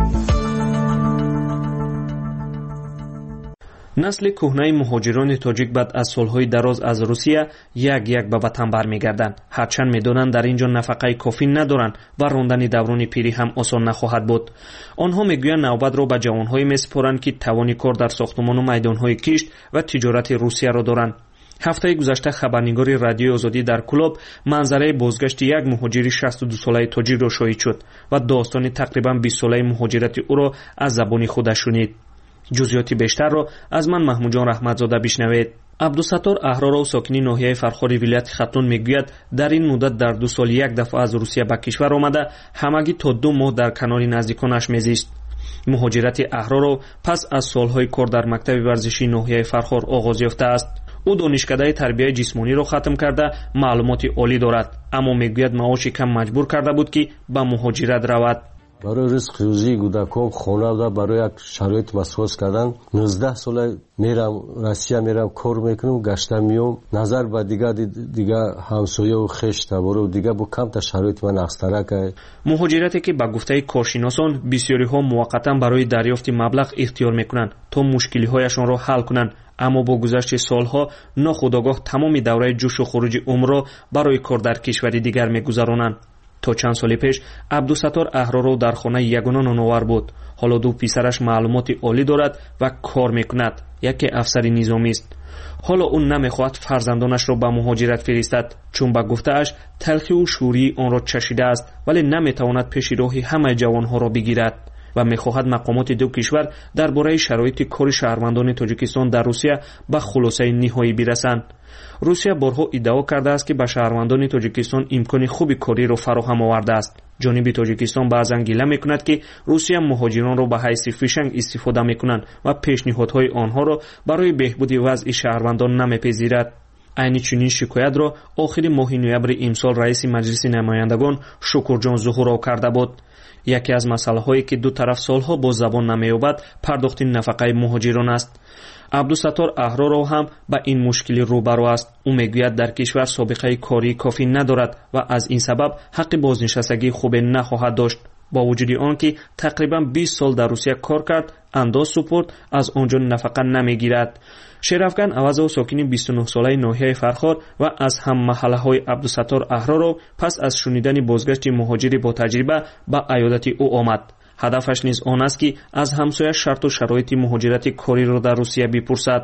نسل کهنه مهاجران تاجیک بعد از سالهای دراز از روسیه یک به وطن برمیگردند. هرچند میدونند در اینجا نفقه کافی ندارند و راندن دوران پیری هم آسان نخواهد بود. آنها میگویند نوبت را به جوانهایی میسپارند که توان کار در ساختمان و میدانهای کشت و تجارت روسیه را دارند. هفته گذشته خبرنگار رادیو آزادی در کلوب منظره بازگشت یک مهاجر 62 ساله تاجیک را شاهد شد و داستان تقریبا 20 ساله مهاجرت او را از زبان خودش شنید. جزئیات بیشتر را از من محمود جان رحمتزاده بشنوید. عبدالستار احرارو ساکنی ناحیه فرخاری ولایت ختلون میگوید در این مدت در 2 سال یک دفعه از روسیه به کشور آمده همگی تا 2 ماه در کنار نزدیکانش میزیست. مهاجرت احرارو پس از سالهای کار در مکتب ورزشی ناحیه فرخار آغاز یافته است. او دانشکده تربیت جسمانی را ختم کرده معلومات عالی دارد، اما میگوید معاش کم مجبور کرده بود که به مهاجرت رود. برای رزق روزی کودکان خانواده برای یک شرایط مساس کردن 19 سال میرم روسیه میرم کار میکنم گشتم میام نظر به دیگه همسایه و خشت برو دیگه با کم تا شرایط من اختراک. مهاجرتی که به گفته کارشناسان بسیاری ها موقتا برای دریافت مبلغ اختیار میکنند تا مشکلی هایشان را حل کنند، اما با گذشت سالها ناخودآگاه تمام دوره جوش و خروج عمر را برای کار در کشور دیگر میگذرانند. то чанд соли пеш абдусаттор аҳроро дар хона ягона ноновар буд. ҳоло ду писараш маълумоти олӣ дорад ва кор мекунад. яке афсари низомист. ҳоло ӯ намехоҳад фарзандонашро ба муҳоҷират фиристад, чун ба гуфтааш талхиу шӯрии онро чашидааст, вале наметавонад пеши роҳи ҳамаи ҷавонҳоро бигирад ва мехоҳад мақомоти ду кишвар дар бораи шароити кори шаҳрвандони Тоҷикистон дар Русия ба хулосаи ниҳоӣ бирасанд. Русия борҳо иддао кардааст, ки ба шаҳрвандони Тоҷикистон имкони хуби кориро фароҳам овардааст. ҷониби Тоҷикистон баъзан гила мекунад, ки Русия муҳоҷиронро ба ҳайси фишанг истифода мекунанд ва пешниҳодҳои онҳоро барои беҳбуди вазъи шаҳрвандон намепезирад. айни чунин шикоятро охири моҳи ноябри имсол раиси маҷлиси намояндагон Шукурҷон зуҳуров карда буд. яке аз масъалаҳое ки ду тараф солҳо бо забон намеёбад пардохти нафақаи муҳоҷирон аст. абдусаттор аҳроров ҳам ба ин мушкилӣ рӯбаро аст. ӯ мегӯяд дар кишвар собиқаи кории кофӣ надорад ва аз ин сабаб ҳаққи бознишастагии хубе нахоҳад дошт. бо вуҷуди он ки тақрибан 20 сол дар Русия кор кард, андоз супурд, аз он ҷо нафақа намегирад. Шерафган Авазов сокини 29-солаи ноҳияи Фархор ва аз ҳаммаҳаллаҳои Абдусаттор Аҳроров пас аз шунидани бозгашти муҳоҷири бо таҷриба ба аёдати ӯ омад. ҳадафаш низ он аст, ки аз ҳамсояш шарту шароити муҳоҷирати кориро дар Русия бипурсад.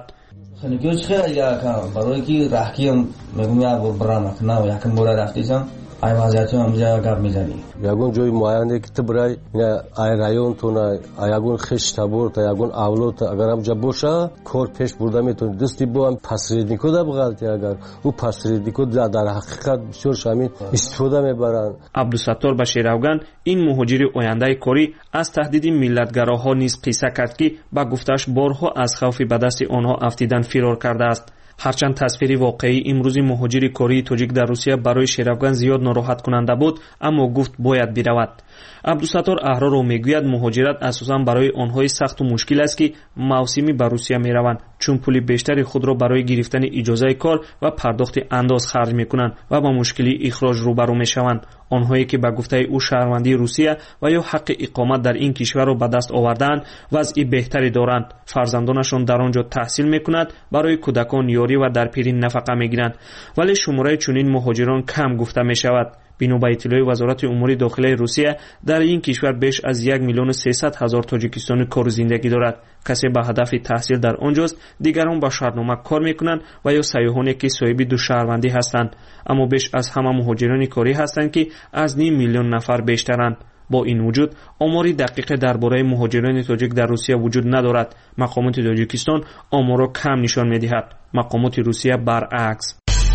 ай вазъиятро ҳамҷа гап мезанӣ. ягон ҷои муайяне ки ту бирай ай районтона ягон хиш таборта ягон авлота агар ҳамҷа боша кор пеш бурда метавонӣ. дӯсти бо ҳам посреднико да бғалти агар ӯ посреднико дар ҳақиқат бисёр шамин истифода мебаранд. Абдусаттор ба Шеравган ин муҳоҷири ояндаи корӣ аз таҳдиди миллатгароҳо низ қисса кард, ки ба гуфтааш борҳо аз хавфи ба дасти онҳо афтидан фирор кардааст. ҳарчанд тасвири воқеии имрӯзи муҳоҷири кории тоҷик дар Русия барои Шеравган зиёд нороҳаткунанда буд, аммо гуфт бояд биравад. Абдусаттор Аҳроров мегӯяд муҳоҷират асосан барои онҳои сахту мушкил аст, ки мавсимӣ ба Русия мераванд, чун пули бештари худро барои гирифтани иҷозаи кор ва пардохти андоз харҷ мекунанд ва ба мушкилии ихроҷ рӯбарӯ мешаванд. онҳое ки ба гуфтаи ӯ шаҳрвандии Русия ва ё ҳаққи иқомат дар ин кишварро ба даст овардаанд, вазъи беҳтаре доранд. фарзандонашон дар он ҷо таҳсил мекунад, барои кӯдакон ёрӣ ва дар пирӣ нафақа мегиранд. вале шумораи чунин муҳоҷирон кам гуфта мешавад. бино ба иттилои вазорати умури дохилаи Русия, дар ин кишвар беш аз 1,300,000 тоҷикистони кору зиндагӣ дорад. касе ба ҳадафи таҳсил дар он ҷост, дигарон ба шартнома кор мекунанд ва ё сайёҳоне ки соҳиби душаҳрвандӣ ҳастанд. аммо беш аз ҳама муҳоҷирони корӣ ҳастанд, ки аз 5 миллион нафар бештаранд. бо ин вуҷуд омори дақиқе дар бораи муҳоҷирони тоҷик дар Русия вуҷуд надорад. мақомоти Тоҷикистон оморро кам нишон медиҳад, мақомоти Русия баръакс.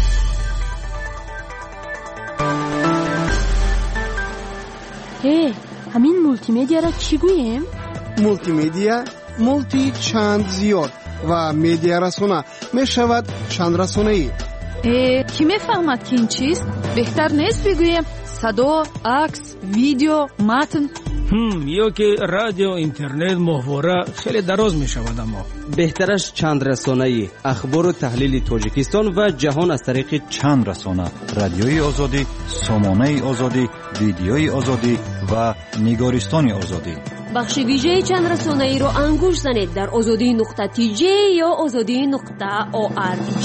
ҳамин мултимедиаро чӣ гӯем? мултимедия мулти чанд зиёд ва медиарасона мешавад чандрасонаӣ. кӣ мефаҳмад ки ин чист? беҳтар нест бигӯем садо, акс, видео, матн? ё ки радио, интернет, моҳвора хеле дароз мешавад. аммо беҳтараш чандрасонаӣ, ахбору таҳлили Тоҷикистон ва ҷаҳон аз тариқи чандрасона, радиои озодӣ, сомонаи озодӣ, видеои озодӣ ва нигористони озодӣ. бахши вижаи чандрасонаиро ангуш занед дар озодӣ.tj ё озодӣ.org.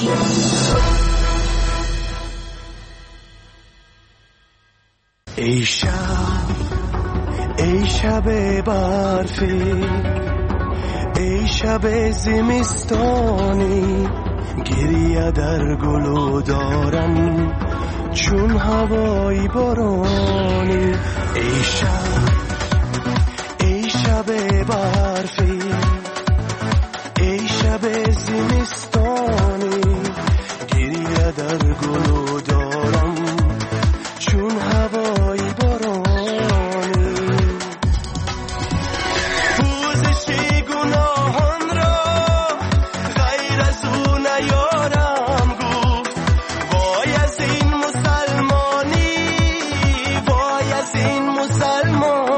ای شب برفی، ای شب زمستانی، گریه در گلو دارم چون هوای بارانی. ای شب برفی، ای شب زمستانی، گریه در گلو دارم چون هوای بارانی. وای از این مسلمانی، وای از این مسلمان.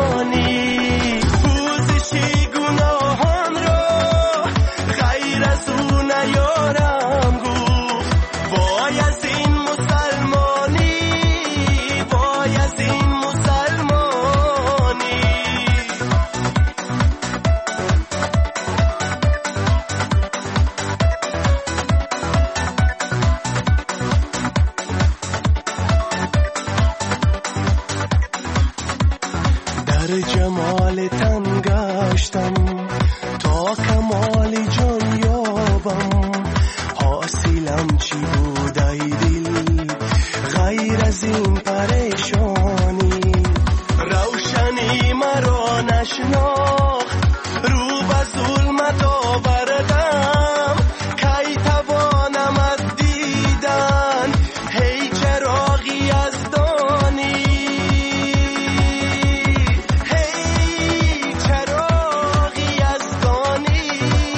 در جمال تن گشتم تا کمال جان یابم حاصلم چی بود ای دل غیر از این پریشانی روشنی مرا نشناخت رو به ظلمت آوردم کی توانم از دیدن هی چراغی از دانی هی چراغی از دانی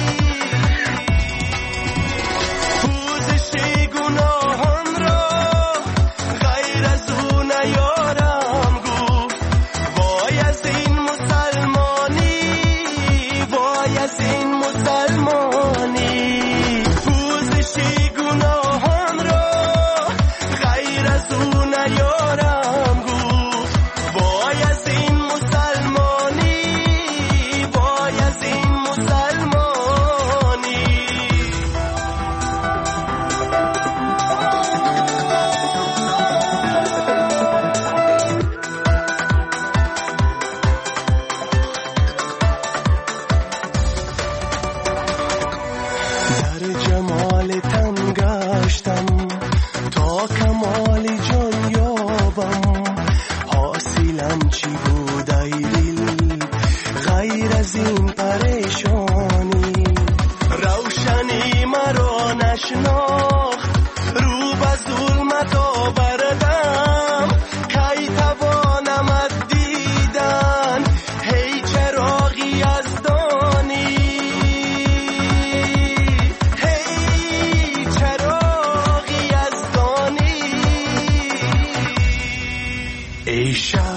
پوزش گناهان را غیر از او نیارم گفت وای از این مسلمانی وای از این مسلمانی پوزش گناهان را غیر از او نیارم گفت وای از این مسلمانی وای از این مسلمانی در جمال تن گشتم تا کمال جان یابم حاصلم چی بود ای دل غیر از این پریشانی روشنی مرا نشناخت رو به ظلمت آوردم کی توانم از دیدن هی چراغی از دانی هی چراغی از دانی ای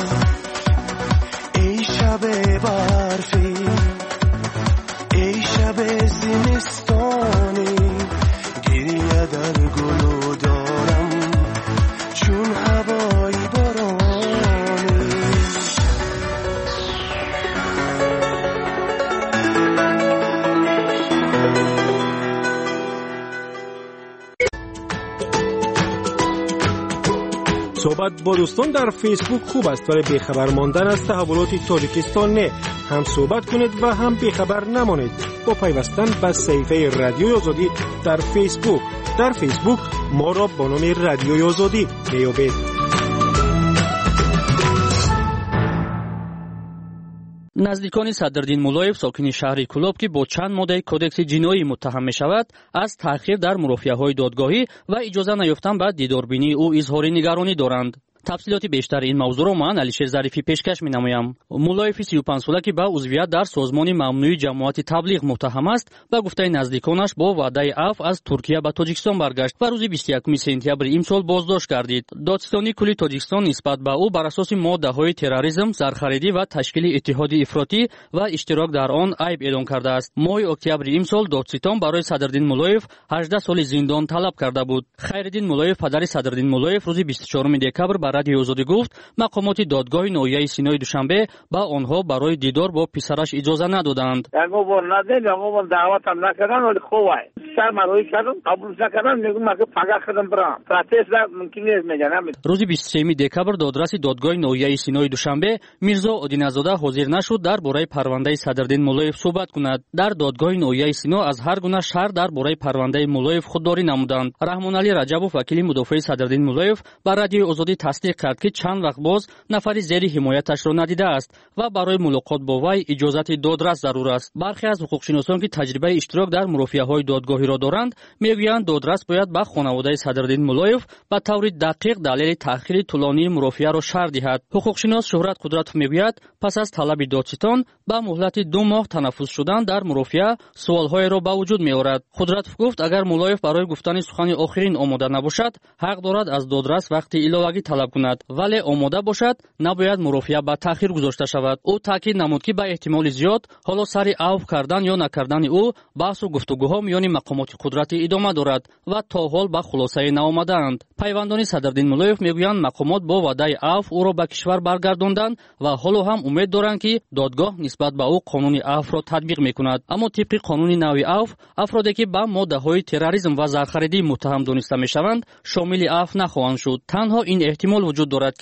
شب برفی ای شب زمستانی گریه در گلو دارم چون هوای بارانی صحبت با دوستان در فیسبوک خوب است ولی بیخبر ماندن از تحولات تاجیکستان نه. هم صحبت کنید و هم بیخبر نمانید با پیوستن به صفحه رادیوی آزادی در فیسبوک. در فیسبوک ما را با نام رادیوی آزادی بیابید. نزدیکان صدرالدین مولایف ساکن شهر کلوب که با چند ماده کودکس جنایی متهم می شود از تأخیر در مرافعه‌های دادگاهی و اجازه نیافتن به دیداربینی او اظهار نگرانی دارند. تفصیلات بیشتر این موضوع را من علیشیر ظریفی پیشکش می‌نمایم. مولایف 35 ساله که به عضویت در سازمان ممنوع جماعت تبلیغ متهم است و گفته نزدیکانش با وعده عفو از ترکیه به تاجیکستان برگشت و روز 21 سپتامبر امسال بازداشت گردید. دادستانی کلی تاجیکستان نسبت به او بر اساس ماده‌های تروریسم، زرخریدی و تشکیل اتحاد افراطی و اشتراک در آن عیب اعلام کرده است. ماه اکتبر امسال دادستان برای صدرالدین مولایف 18 سال زندان طلب کرده بود. خیرالدین مولایف پدر صدرالدین مولایف روز 24 دکبر رادیو آزادی گفت مقامات دادگاه ناحیه سینای دوشنبه با آنها برای دیدار با پسرش اجازه ندادند. دعوت هم نکردن ولی خوبه سر مروی کردم قبول نکردن میگم مگه پگاه کردم برام پراتست ممکن نیست میگم. روز 23 دکبر دادرس دادگاه ناحیه سینای دوشنبه میرزا آدینزاده حاضر نشد درباره پرونده صدرالدین مولایف صحبت کند. در دادگاه ناحیه سینا از هر گونه شهر درباره پرونده مولایف خودداری نمودند. رحمان علی رجبوف وکیل مدافع صدرالدین مولایف بر رادیو آزادی تصدیق کرد که چند وقت باز نفری زیر حمایتش را ندیده است و برای ملاقات با وی اجازت دادرس ضرور است. برخی از حقوقشناسان که تجربه اشتراک در مرافعه‌های دادگاهی را دارند میگویند دادرس باید به خانواده صدرالدین مولایف به طور دقیق دلیل تأخیر طولانی مرافعه را شرح دهد. حقوقشناس شهرت قدرت میگوید پس از طلب دادستان با مهلت 2 ماه تنفس شدن در مرافعه سوال‌های را به وجود می‌آورد. قدرت گفت اگر مولایف برای گفتن سخن آخرین آماده نباشد حق دارد از دادرس وقت علاوه‌ای طلب کند ولی آماده باشد نباید مرافعه به تأخیر گذاشته شود. او تاکید نمود که به احتمال زیاد حالا سر عفو کردن یا نکردن او بحث و گفتگوها میان مقامات قدرت ادامه دارد و تا حال به خلاصه نآمدند. پیوندان صدرالدین مولایف میگویند مقامات با وعده عفو او را به کشور برگرداندند و حالا هم امید دارند که دادگاه نسبت به او قانون عفو را تطبیق میکند. اما طبق قانون نو عفو افرادی که به ماده‌های تروریسم و زرخریدی متهم دانسته میشوند شامل عفو نخواهند شد. تنها این احتمال وجود دارد که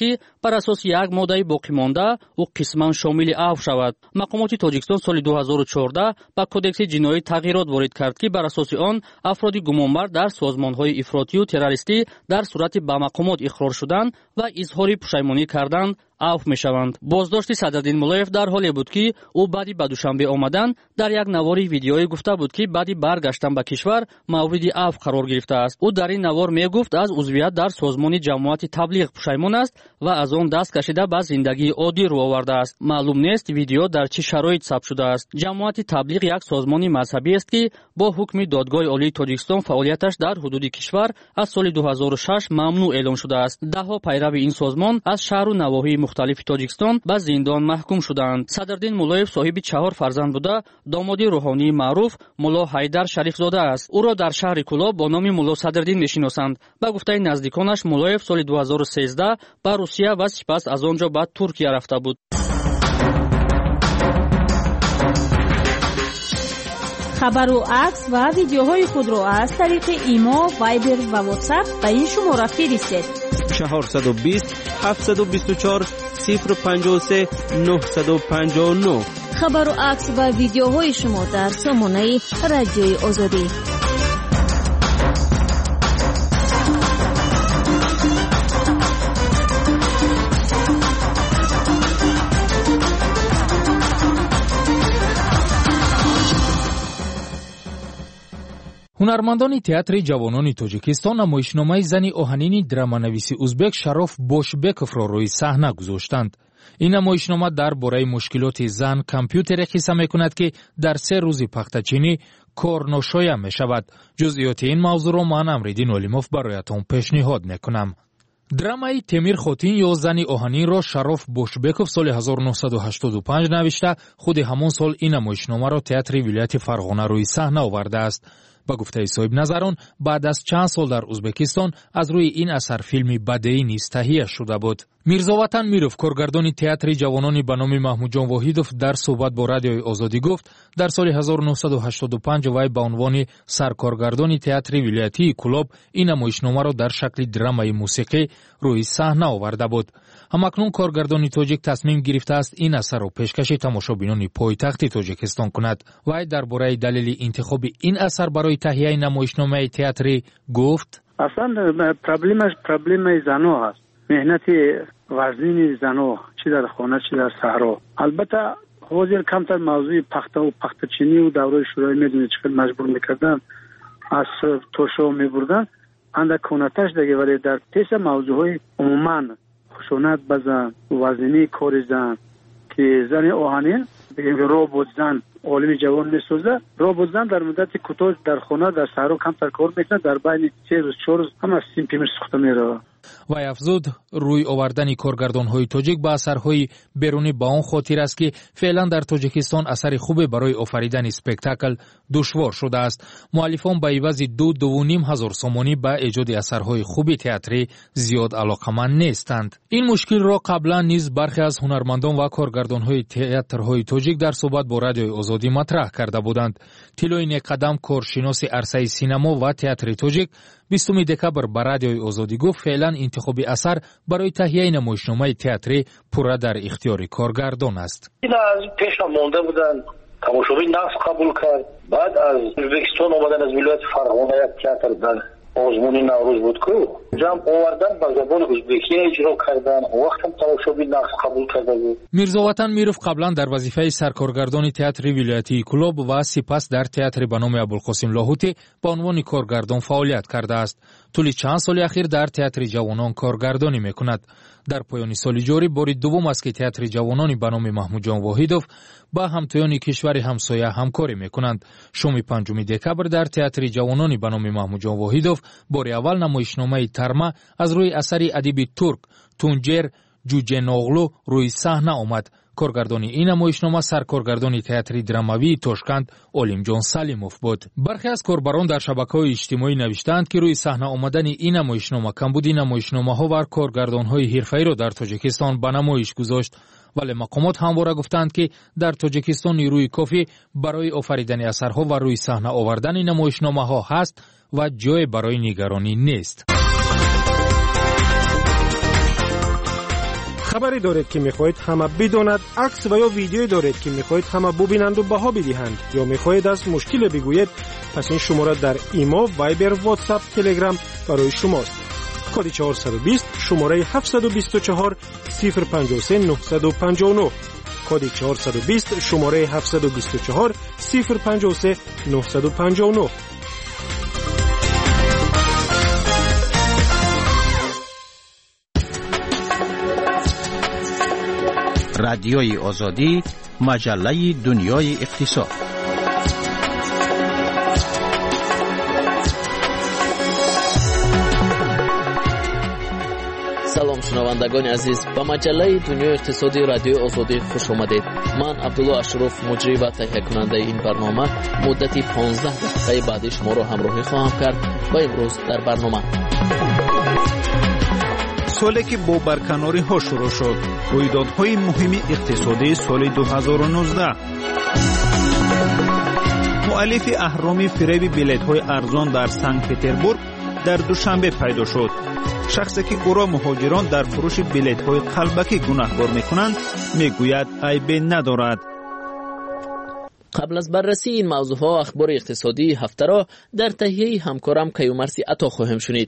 бар асоси як моддаи боқимонда ӯ қисман шомили афв шавад. мақомоти тоҷикистон соли 2014 ба кодекси ҷиноӣ тағйирот ворид кард ки бар асоси он афроди гумонбар дар созмонҳои ифротию террористӣ дар сурати ба мақомот иқрор шудан ва изҳори пушаймонӣ кардан афв мешаванд. боздошти Садриддин Муллоев дар ҳоле буд ки ӯ баъди ба Душанбе омадан дар як навори видеоӣ гуфта буд ки баъди баргаштан ба кишвар мавриди афв қарор гирифтааст. ӯ дар ин навор мегуфт аз узвият дар созмони ҷамоати таблиғ пушаймон аст ва аз он даст кашида ба зиндагии оддӣ рӯ овардааст. маълум нест видео дар чӣ шароит сабт шудааст. ҷамоати таблиғ як созмони мазҳабиест ки бо ҳукми Додгоҳи олии Тоҷикистон фаъолияташ дар ҳудуди кишвар аз соли 2006 мамнӯъ эълон шудааст. даҳҳо пайрави ин созмон аз шаҳру навоҳии мухталифи Тоҷикистон ба зиндон маҳкум шуданд. Садриддин Муллоев соҳиби 4 фарзанд буда домоди рӯҳонии маъруф Мулло Ҳайдар Шарифзода аст. ӯро дар шаҳри Кӯлоб бо номи Мулло Садриддин мешиносанд. ба гуфтаи наздиконаш Муллоев соли 2013 ба Русия ва сипас аз он ҷо ба Туркия рафта буд. хабару акс ва видеоҳои худро аз тариқи имо, вайбер ва ватсап ба ин шумора фиристед. 420 724 053 959. хабару акс ва видеоҳои шумо дар сомонаи радиои озодӣ. ҳунармандони театри ҷавонони Тоҷикистон намоишномаи зани оҳанини драманависи узбек Шароф Бошбековро рӯи саҳна гузоштанд. ин намоишнома дар бораи мушкилоти зан компютере қисса мекунад ки дар 3 рӯзи пахтачинӣ кор ношоя мешавад. ҷузъиёти ин мавзӯъро ман Амриддин Олимов бароятон пешниҳод мекунам. драмаи Темир Хотин ё зани оҳанинро Шароф Бошбеков соли 1985 навишта, худи ҳамон сол ин намоишномаро театри вилояти Фарғона рӯи саҳна овардааст. ба гуфтаи соҳибназарон баъд аз чанд сол дар Узбекистон аз рӯи ин асар филми бадеӣ низ таҳия шуда буд. Мирзоватан Миров, коргардони театри ҷавонони ба номи Маҳмудҷон Воҳидов дар суҳбат бо радиои Озодӣ гуфт, дар соли 1985 вай ба унвони саркоргардони театри вилоятии Кӯлоб ин намоишномаро дар шакли драмаи мусиқӣ рӯи саҳна оварда буд. ҳамакнун коргардони тоҷик тасмим гирифтааст ин асарро пешкаши тамошобинони пойтахти Тоҷикистон кунад. Вай дар бораи далели интихоби ин асар барои таҳияи намоишномаи театрӣ гуфт: аслан проблемаи зано ҳаст, меҳнати вазнини зано, чӣ дар хона, чӣ дар саҳро. албатта ҳозир камтар мавзӯи пахтаву пахтачинию давраи шӯроӣ медонед чӣ қадр маҷбур мекардан, аз тошо мебурдан, андак конаташ дага, вале дар теса мавзӯъҳои умуман хушонат ба зан, вазнини кори зан, ки зани оҳанин робот зан олими ҷавон месозад. робот зан дар муддати кӯтоҳ дар хона, дар саҳро камтар кор мекунад, дар байни 3 рӯз 4 рӯз ҳама симпимир сӯхта меравад. вай афзуд, рӯй овардани коргардонҳои тоҷик ба асарҳои берунӣ ба он хотир аст ки феълан дар Тоҷикистон асари хубе барои офаридани спектакл душвор шудааст. муаллифон ба ивази 2-2.5 ҳазор сомонӣ ба эҷоди асарҳои хуби театрӣ зиёд алоқаманд нестанд. ин мушкилро қаблан низ бархе аз ҳунармандон ва коргардонҳои театрҳои тоҷик дар суҳбат бо радиои Озодӣ матраҳ карда буданд. Тилои Неқадам, коршиноси арсаи синамо ва театри тоҷик 20 декабр ба радиои Озодӣ гуфт феълан интихоби асар барои таҳияи намоишномаи театрӣ пурра дар ихтиёри коргардон аст. ин аз пешам монда буданд, тамошобин нақс қабул кард. баъд аз Ӯзбекистон омадан аз вилояти Фарғона як театр дар озмуни Наврӯз буд ку ҷамъ овардан ба забони ӯзбекия иҷро кардан, вақтам тамошобин нақс қабул карда буд. Мирзоватан Миров қаблан дар вазифаи саркоргардони театри вилоятии Кӯлоб ва сипас дар театри ба номи Абулқосим Лоҳутӣ ба унвони коргардон фаъолият кардааст. тӯли чанд соли ахир дар театри ҷавонон коргардонӣ мекунад. дар поёни соли ҷорӣ бори дуввум аст ки театри ҷавонони ба номи Маҳмудҷон Воҳидов ба ҳамтоёни кишвари ҳамсоя ҳамкорӣ мекунанд. шоми 5 декабр дар театри ҷавонони ба номи Маҳмудҷон Воҳидов бори аввал намоишномаи Тарма аз рӯи асари адиби турк Тунҷер Ҷуҷеноғлу рӯи саҳна омад. коргардони ин намоишнома саркоргардони театри драмавии Тошканд Олимҷон Салимов буд. бархе аз корбарон дар шабакаҳои иҷтимоӣ навиштаанд ки рӯи саҳна омадани ин намоишнома камбуди намоишномаҳо ва коргардонҳои ҳирфаиро дар Тоҷикистон ба намоиш гузошт. вале мақомот ҳамвора гуфтанд ки дар Тоҷикистон нирӯи кофӣ барои офаридани асарҳо ва рӯи саҳна овардани намоишномаҳо ҳаст ва ҷое барои нигаронӣ нест. خبری دارید که میخواهید همه بداند، عکس و یا ویدیویی دارید که میخواهید همه ببینند و بها بدهند، یا میخواهید از مشکل بگویید، پس این شماره در ایما، وایبر، واتساپ، تلگرام برای شماست. کد 420 شماره 724 053 959. کد 420 شماره 724 053 959. رادیوی آزادی، مجله دنیای اقتصاد. سلام شنوندگان عزیز، به مجله دنیای اقتصادی رادیوی آزادی خوش آمدید. من عبدالله اشرف، مجری و تهیه کننده این برنامه، مدتی 15 دقیقه بعد شما را همراهی خواهم کرد. و امروز در برنامه سالی که با برکناری ها شروع شد، رویدادهای مهم اقتصادی سال 2019. مؤلف اهرام فریب بلیط های ارزان در سنت پتربورگ در دوشنبه پیدا شد. شخصی که او را مهاجران در فروش بلیط های قلبکی گناهکار میکنند میگوید عیبی ندارد. قبل از بررسی این موضوع ها اخبار اقتصادی هفته را در تهیه همکارم کیومرثی عطا خواهیم شنید.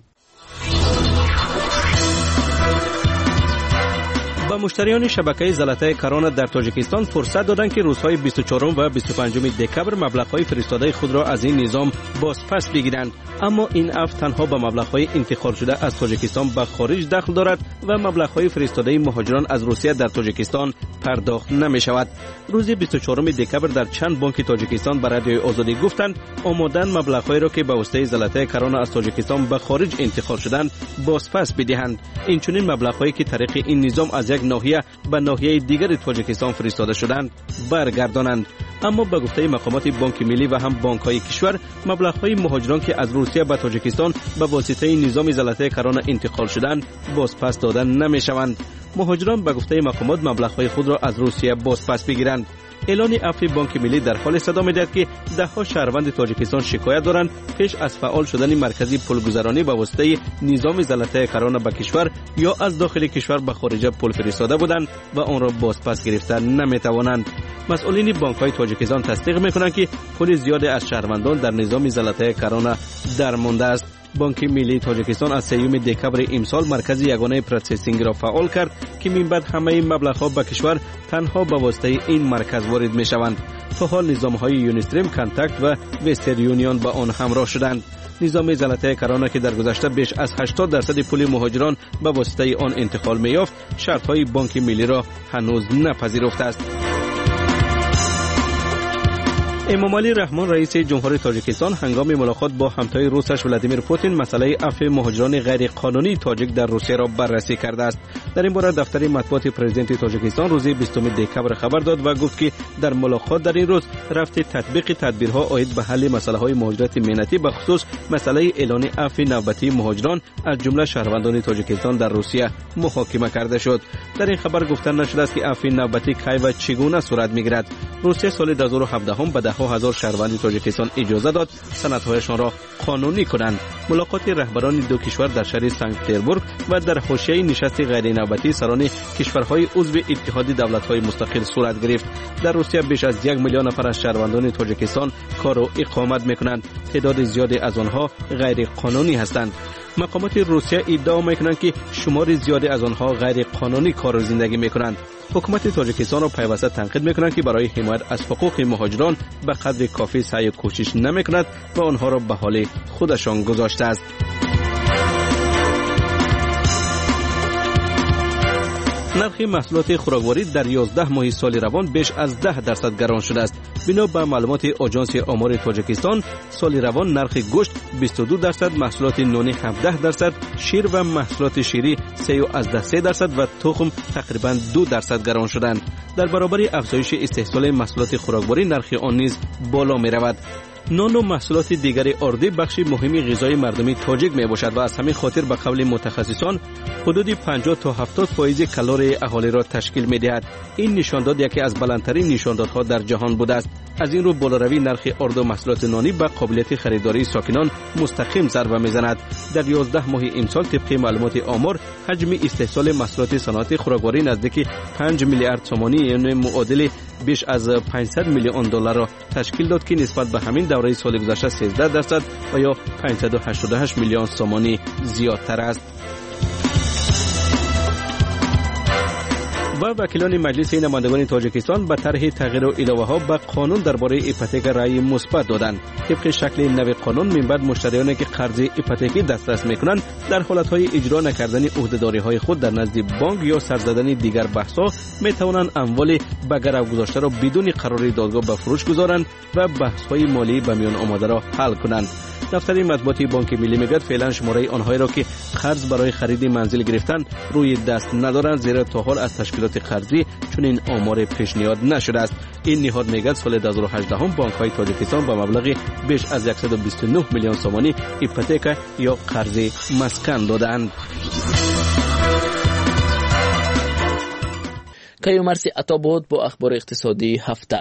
با مشتریان شبکه زلطه کرونا در تاجیکستان فرصت دادند که روزهای 24 و 25 دکبر مبلغ‌های فرستاده خود را از این نظام بازپس بگیرند، اما این عفو تنها به مبلغ‌های انتقال شده از تاجیکستان به خارج دخل دارد و مبلغ‌های فرستاده مهاجران از روسیه در تاجیکستان پرداخت نمی‌شود. روز 24 دکبر در چند بانک تاجیکستان به رادیوی آزادی گفتند آمادن مبلغ‌هایی را که به واسطه زلطه کرونا از تاجیکستان به خارج انتقال شدند بازپس بدهند. این چنین مبلغ‌هایی که طریق این نظام از یک ناحیه به ناحیه دیگر تاجیکستان فرستاده شدند برگردانند. اما به گفته مقامات بانک ملی و هم بانک‌های کشور، مبلغ‌های مهاجران که از روسیه به تاجیکستان به واسطه نظام زلطه کرونا انتقال شدند بازپس دادن نمی‌شوند. مهاجران به گفته مقامات مبلغ‌های خود را از روسیه بازپس بگیرند. اعلان عفو بانک ملی در حال صدا می‌دهد که ده‌ها شهروند تاجیکستان شکایت دارند پیش از فعال شدن مرکزی پولگذرانی به واسطه نظام زلطه کرونا به کشور یا از داخل کشور به خارج پول فرستاده بودند و آن را بازپس گرفتن نمی‌توانند. مسئولین بانک‌های تاجیکستان تصدیق می‌کنند که پول زیادی از شهروندان در نظام زلطه کرونا درمانده است. بانک ملی تاجیکستان از 3 دکبر امسال مرکز یگانه پروسسینگ را فعال کرد که من بعد همه مبلغ‌ها به کشور تنها به واسطه این مرکز وارد می‌شوند. تا حال نظام‌های یونیستریم، کانتاکت و وسترن یونیون با آن همراه شدند. نظام زلطه کرونا که در گذشته بیش از 80% پول مهاجران به واسطه آن انتقال می‌یافت، شرط‌های بانک ملی را هنوز نپذیرفته است. امامعلی رحمان رئیس جمهوری تاجیکستان هنگام ملاقات با همتای روسش ولادیمیر پوتین مسئله عفو مهاجران غیر قانونی تاجیک در روسیه را بررسی کرده است. در این باره دفتر مطبوعات پرزیدنت تاجیکستان روز 20 دکبر خبر داد و گفت که در ملاقات در این روز رفت تطبیق تدبیرها عاید به حل مسائل مهاجرت مهنتی به خصوص مسئله اعلان عفو نوبتی مهاجران از جمله شهروندان تاجیکستان در روسیه محاکمه کرده شد. در این خبر گفته نشده است که عفو نوبتی کی و چگونه صورت می‌گیرد. روسیه سال 2017 به 10,000 شهروند تاجیکستان اجازه داد سندهایشان را قانونی کنند. ملاقات رهبران دو کشور در شهر سنت پتربورگ و در حاشیه نشست غیر نوبتی سران کشورهای عضو اتحاد دولت‌های مستقل صورت گرفت. در روسیه بیش از 1 میلیون نفر از شهروندان تاجیکستان کار و اقامت می‌کنند. تعداد زیادی از آنها غیر قانونی هستند. مقامات روسیه ادعا می‌کنند که شمار زیادی از آنها غیر قانونی کار و زندگی می‌کنند. حکومت تاجیکستان را پیوسته تنقید می‌کنند که برای حمایت از حقوق مهاجران به قدر کافی سعی و کوشش نمی‌کند و آنها را به حال خودشان گذاشته است. نرخ محصولات خوراکواری در 11 ماه سال روان بیش از 10% گران شده است. بنا به معلومات آژانس آمار تاجیکستان، سال روان نرخ گوشت 22%، محصولات نانی 17%، شیر و محصولات شیری 3.3% و تخم تقریباً 2% گران شدند. در برابر افزایش استحصال محصولات خوراکواری، نرخ آن نیز بالا می رود. نان و محصولات دیگر اردی بخشی مهمی غذای مردمی تاجیک می باشد و از همین خاطر به قول متخصصان حدود 50 تا 70% کالری اهالی را تشکیل می دهد. این نشانداد یکی از بلندترین نشاندادها در جهان بوده است. از این رو بالاروی نرخ ارد و محصولات نانی به قابلیت خریداری ساکنان مستقیم ضربه میزند. در 11 ماه امسال طبق معلومات آمار حجم استحصال محصولات صنعت خوراکواری نزدیک 5 میلیارد تومانی یعنی معادل بیش از 500 میلیون دلار را تشکیل داد که نسبت به همین دوره سال گذشته 13% و یا 588 میلیون تومانی زیادتر است. و وکیلان مجلس نمایندگان تاجیکستان به طرح تغییر و اضافه ها به قانون درباره ایپوتک رأی مثبت دادند. طبق شکل نو قانون من بعد مشتریانی که قرض ایپوتکی دسترس میکنند در حالتهای اجرا نکردن عهدهداری های خود در نزد بانک یا سر زدن دیگر بحث‌ها میتوانند اموال به گرو گذاشته را بدون قرار دادگاه به فروش گذارند و بحث‌های مالی به میان آمده را حل کنند. دفتر مطبوعاتی بانک ملی میگوید فعلا شماره آنهایی را که قرض برای خرید منزل گرفتن روی دست ندارند زیرا تا حال از تشکیلات قرضی چنین آمار پیشنهاد نشده است. این نهاد میگوید سال 2018 بانک‌های تاجیکستان با مبلغ بیش از 129 میلیون تومانی ایپوتک یا قرض مسکن دادند. کیومرسی عطا بود با اخبار اقتصادی هفته.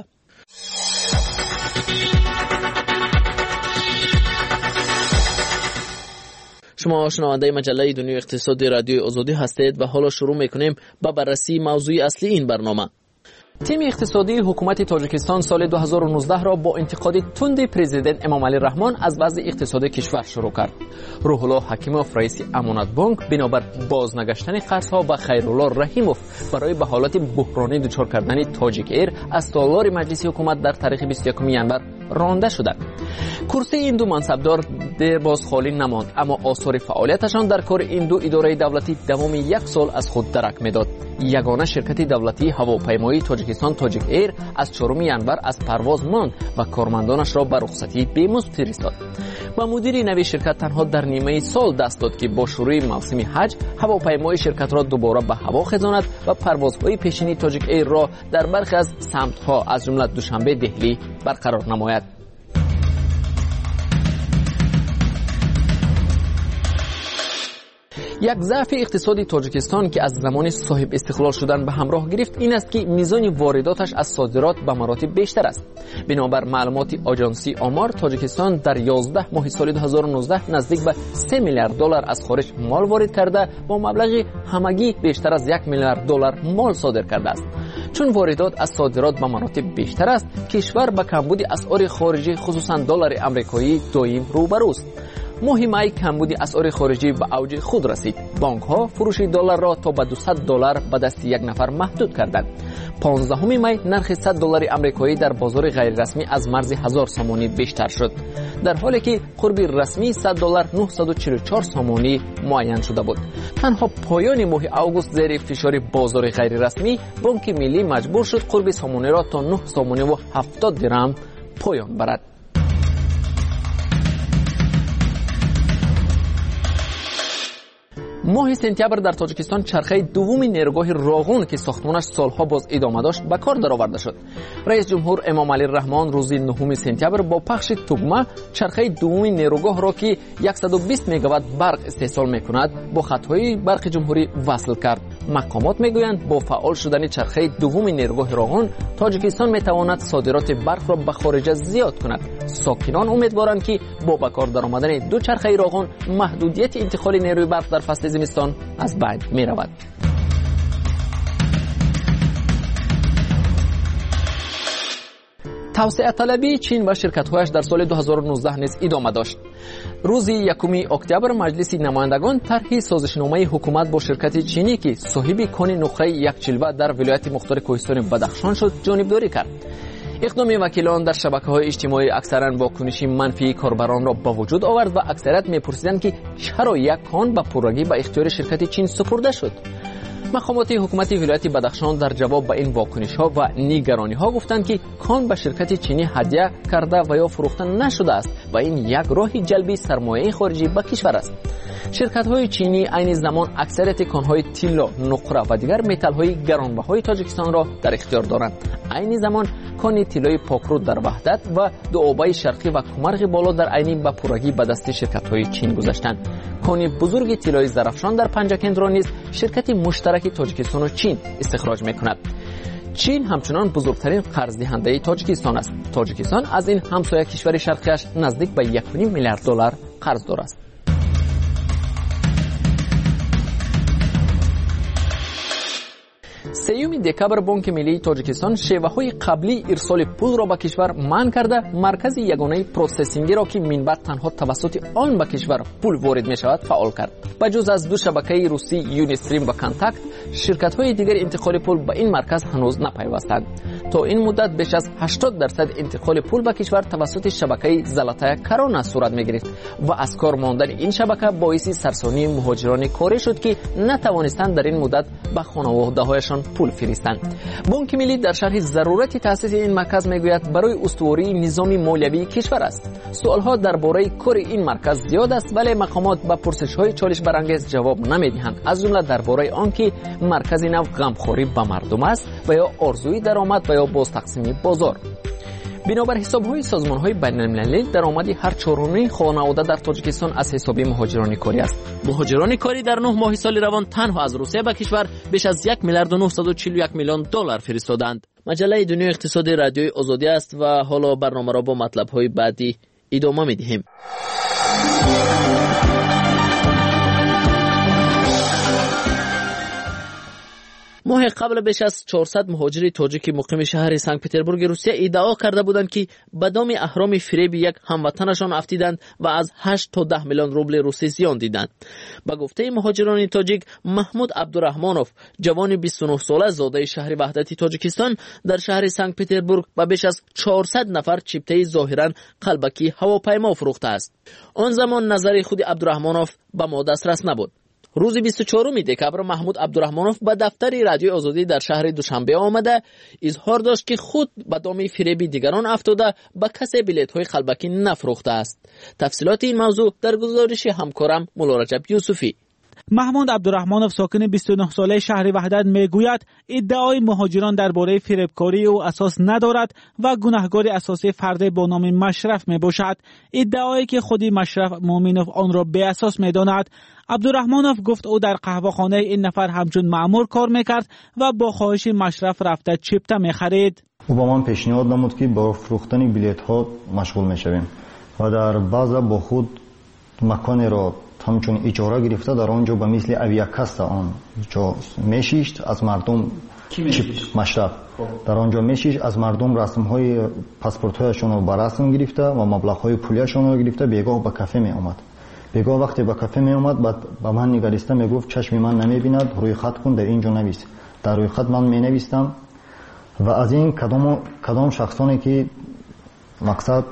شما شنونده مجله دنیای اقتصادی رادیوی آزادی هستید و حالا شروع میکنیم با بررسی موضوع اصلی این برنامه. تیم اقتصادی حکومت تاجیکستان سال 2019 را با انتقاد تند پرزیدنت امام علی رحمان از وضع اقتصادی کشور شروع کرد. روح الله حکیموف رئیس امانت بانک بنابر بازنگشتن قرضها و خیرالله رحیموف برای به حالت بحرانی دچار کردن تاجیک ایر از تالار مجلس حکومت در تاریخ 21 ژانویه رانده شدند. کرسی این دو منصبدار در باز خالی نماند، اما آثار فعالیتشان در کار این دو اداره دولتی دوام 1 سال از خود درک میداد. یگانه شرکت دولتی هواپیمایی تاجیکستان تاجیک ایر از 4 ژانویه از پرواز ماند و کارمندانش را به رخصتی بیمزد فرستاد. و مدیر نوی شرکت تنها در نیمه سال دست داد که با شروع موسم حج هواپیمای شرکت را دوباره به هوا خزاند و پروازهای پیشینی تاجیک ایر را در برخی از سمت‌ها از جمله دوشنبه دهلی برقرار نماید. یک ضعف اقتصادی تاجیکستان که از زمان صاحب استقلال شدن به همراه گرفت این است که میزان وارداتش از صادرات به مراتب بیشتر است. بنابر معلومات آژانسی آمار تاجیکستان در 11 ماه سال 2019 نزدیک به 3 میلیارد دلار از خارج مال وارد کرده با مبلغ همگی بیشتر از 1 میلیارد دلار مال صادر کرده است. چون واردات از صادرات به مراتب بیشتر است کشور به کمبود اسعار خارجی خصوصا دلار آمریکایی دائم روبروست. ماه می کمبود اسعار خارجی به اوج خود رسید. بانک ها فروش دلار را تا به 200 دلار به دست یک نفر محدود کردند. 15 می نرخ 100 دلار آمریکایی در بازار غیر رسمی از مرز 1000 سامانی بیشتر شد، در حالی که قرب رسمی 100 دلار 944 سامانی معین شده بود. تنها پایان ماه آگوست زیر فشار بازار غیر رسمی بانک ملی مجبور شد قرب سامانی را تا 9 سامانی و 70 درهم پایان برد. ماه سپتامبر در تاجیکستان چرخه دوم نیروگاه راغون که ساختمانش سالها باز ادامه داشت به کار درآورده شد. رئیس جمهور امام علی رحمان روز 9 سپتامبر با پخش تگمه چرخه دوم نیروگاه را که 120 مگاوات برق استحصال میکند با خطهای برق جمهوری وصل کرد. مقامات میگویند با فعال شدن چرخه دوم نیروگاه راغون تاجیکستان میتواند صادرات برق را به خارج زیاد کند. ساکنان امیدوارند که با به کار درآمدن دو چرخه راغون محدودیت انتقال نیروی برق در فصل زمستان از بین می رود. توسعه طلبی چین و شرکت‌هایش در سال 2019 نیز ادامه داشت. روز 1 اکتبر مجلس نمایندگان طرح سازشنامه حکومت با شرکت چینی که صاحب کان نقره یک جلوه در ولایت مختار کوهستان بدخشان شد جانبداری کرد. اقدام وکیلان در شبکه‌های اجتماعی اکثرا واکنش منفی کاربران را به وجود آورد و اکثریت می‌پرسیدند که چرا یک کان به پررگی به اختیار شرکت چین سپرده شد. مقامات حکومت ولایت بدخشان در جواب به این واکنش‌ها و نگرانی‌ها گفتند که کان به شرکت چینی هدیه کرده و یا فروخته نشده است و این یک راه جلب سرمایه خارجی به کشور است. شرکت‌های چینی عین زمان اکثریت کان‌های طلا، نقره و دیگر متال‌های گرانبهای تاجیکستان را در اختیار دارند. عین زمان کان طلای پاکرود در وحدت و دوآبای شرقی و کمرغ بالا در عین به پورگی به دست شرکت‌های چین گذاشتند. کان بزرگ طلای زرافشان در پنجکند را نیز شرکت مشترک تاجیکستان و چین استخراج می‌کند. چین همچنان بزرگترین قرض دهنده تاجیکستان است. تاجیکستان از این همسایه کشور شرقیش نزدیک به 1.5 میلیارد دلار قرض دارد. سیوم دکبر بانک ملی تاجیکستان شیوه‌های قبلی ارسال پول را به کشور منع کرده، مرکز یگانه پروسسینگی را که منبع تنها توسط آن به کشور پول وارد می‌شود فعال کرد. بجز از دو شبکه روسی یونیستریم و کانتاکت، شرکت‌های دیگر انتقال پول به این مرکز هنوز نپیوستند. تا این مدت بیش از 80% انتقال پول به کشور توسط شبکه زلاتای کرونا صورت می‌گرفت و از کار ماندن این شبکه باعث سرسانی مهاجران کاری شد که نتوانستند در این مدت به خانواده‌هایشان پول فرستند. بانک ملی در شرح ضرورت تأسیس این مرکز میگوید برای استواری نظام مالیوی کشور است. سوالها درباره کار این مرکز زیاد است، ولی مقامات به پرسش‌های چالش برانگیز جواب نمیدهند، از جمله درباره آنکه مرکز نو غمخوری به مردم است و یا آرزوی درآمد و یا باز تقسیم بازار. بنابر حساب‌های سازمان‌های بین‌المللی درآمد هر چهارمی خانواده در تاجیکستان از حساب مهاجران کاری است. مهاجران کاری در 9 ماه سال روان تنها از روسیه به کشور بیش از 1 میلیارد و 941 میلیون دلار فرستادند. مجله دنیای اقتصادی رادیوی آزادی است و حالا برنامه را با مطلب‌های بعدی ادامه می‌دهیم. ماه قبل بیش از 400 مهاجر تاجیک مقیم شهر سنت پترزبورگ روسیه ادعا کرده بودند که به دام اهرام فریب یک هموطنشان افتیدند و از 8 تا 10 میلیون روبل روسی زیان دیدند. به گفته مهاجران تاجیک، محمود عبدالرحمانوف، جوان 29 ساله زاده شهر وحدت تاجیکستان، در شهر سنت پترزبورگ به بیش از 400 نفر چیپته ظاهرا قلبکی هواپیما فروخته است. آن زمان نظر خود عبدالرحمانوف به ما دسترس نبود. روز 24 دکبر محمود عبدالرحمانوف به دفتر رادیوی آزادی در شهر دوشنبه آمده اظهار داشت که خود به دام فریب دیگران افتاده به کسی بلیط‌های قلبکی نفروخته است. تفصیلات این موضوع در گزارش همکارم مولا رجب یوسفی. محمود عبدالرحمانوف ساکن 29 ساله شهر وحدت میگوید ادعای مهاجران درباره فریبکاری او اساس ندارد و گناهکار اساسی فرد با نام مشرف میباشد. ادعایی که خودی مشرف مومنوف آن را بی اساس میداند. عبدالرحمانوف گفت او در قهوه‌خانه این نفر همچون مأمور کار میکرد و با خواهش مشرف رفته چیپته میخرید. او با من پیشنهاد نمود که با فروختن بلیط ها مشغول میشویم و در بعضا با خود مکان را همچون اجاره گرفته در آنجا به مثل اویاکاست آن جا میشیشت از مردم مشرف در آنجا میشیشت از مردم رسم‌های پاسپورت‌هایشون رو به رسم گرفته و مبلغ‌های پولیشون رو گرفته بیگاه به کافه می اومد. بیگاه وقتی به کافه می اومد بعد به من نگریسته میگفت چشم من نمیبیند، روی خط کن در اینجا نویس. در روی خط من می نویستم و از این کدام شخصانی که مقصد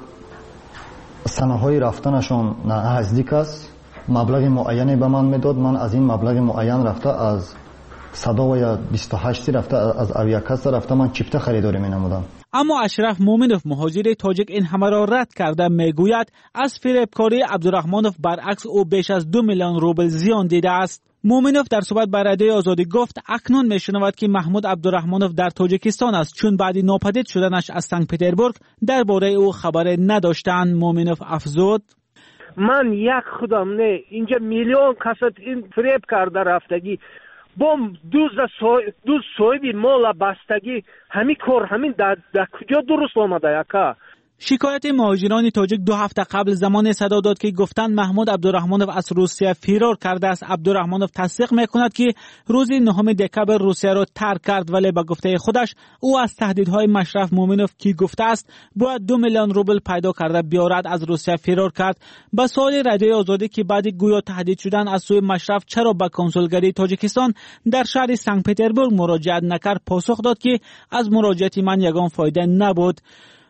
سنه‌های رفتنشون نزدیک است مبلغ معینی به من میداد. من از این مبلغ معین رفته از صدا و 28 رفته از اویاکاست رفته من چیپته خریداری می نمودم. اما اشرف مومنوف مهاجر تاجیک این همه را رد کرده میگوید از فریبکاری عبدالرحمانوف برعکس او بیش از 2 میلیون روبل زیان دیده است. مومنوف در صحبت با رادیوی آزادی گفت اکنون میشنود که محمود عبدالرحمانوف در تاجیکستان است، چون بعد ناپدید شدنش از سنت پترزبورگ درباره او خبر نداشتند. مومنوف افزود من یک خودم نه اینجا میلیون کسات این فریب کرده رفتگی بوم دوز صاحبی مال بستگی همین کار همین در کجا درست آمده یکا. شکایت مهاجران تاجیک 2 هفته قبل زمان صدا داد که گفتند محمود عبدالرحمانوف از روسیه فرار کرده است. عبدالرحمانوف تصدیق میکند که روز 9 دکبر روسیه را ترک کرد، ولی به گفته خودش او از تهدیدهای مشرف مومنوف که گفته است باید 2 میلیون روبل پیدا کرده بیارد از روسیه فرار کرد. به سوال رادیوی آزادی که بعد گویا تهدید شدن از سوی مشرف چرا به کنسولگری تاجیکستان در شهر سنت پترزبورگ مراجعت نکرد، پاسخ داد که از مراجعت من یگان فایده نبود.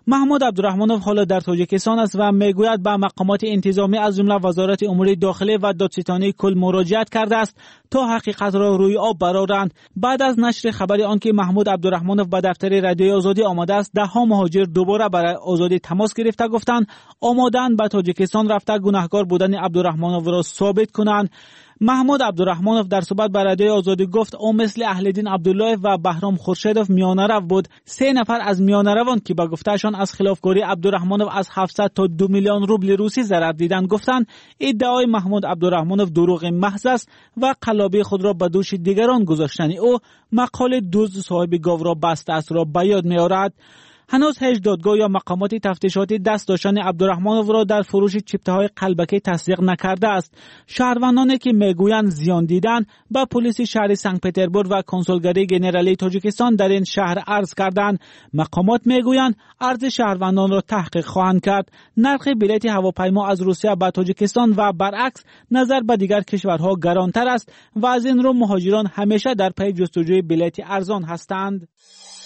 محمود عبدالرحمانوف حالا در تاجیکستان است و میگوید به مقامات انتظامی از جمله وزارت امور داخلی و دادستانی کل مراجعت کرده است تا حقیقت را روی آب برآورند. بعد از نشر خبر آنکه محمود عبدالرحمانوف به دفتر رادیوی آزادی آمده است، ده‌ها مهاجر دوباره برای آزادی تماس گرفته گفتند آماده‌اند به تاجیکستان رفته گناهکار بودن عبدالرحمانوف را ثابت کنند. محمود عبدالرحمانوف در صحبت با رادیوی آزادی گفت او مثل اهل‌دین عبدالله و بهرام خورشیدوف میانه‌رو بود. 3 نفر از میانه‌روان که به گفتهشان از خلافکاری عبدالرحمانوف از 700 تا 2 میلیون روبل روسی ضرر دیدند گفتند ادعای محمود عبدالرحمانوف دروغ محض است و قلابی خود را به دوش دیگران گذاشتن او مقاله دزد صاحب گاو را بسته است را به یاد می‌آورد. هنوز هیچ دادگاه یا مقامات تفتیشاتی دست داشتن عبدالرحمانوف را در فروش چپته‌های قلبکی تصدیق نکرده است. شهروندانی که میگویند زیان دیدن به پلیس شهر سنت پترزبورگ و کنسولگری گنرالی تاجیکستان در این شهر عرض کردند. مقامات میگویند ارز شهروندان را تحقیق خواهند کرد. نرخ بلیط هواپیما از روسیه به تاجیکستان و برعکس نظر به دیگر کشورها گرانتر است و از این رو مهاجران همیشه در پی جستجوی بلیط ارزان هستند.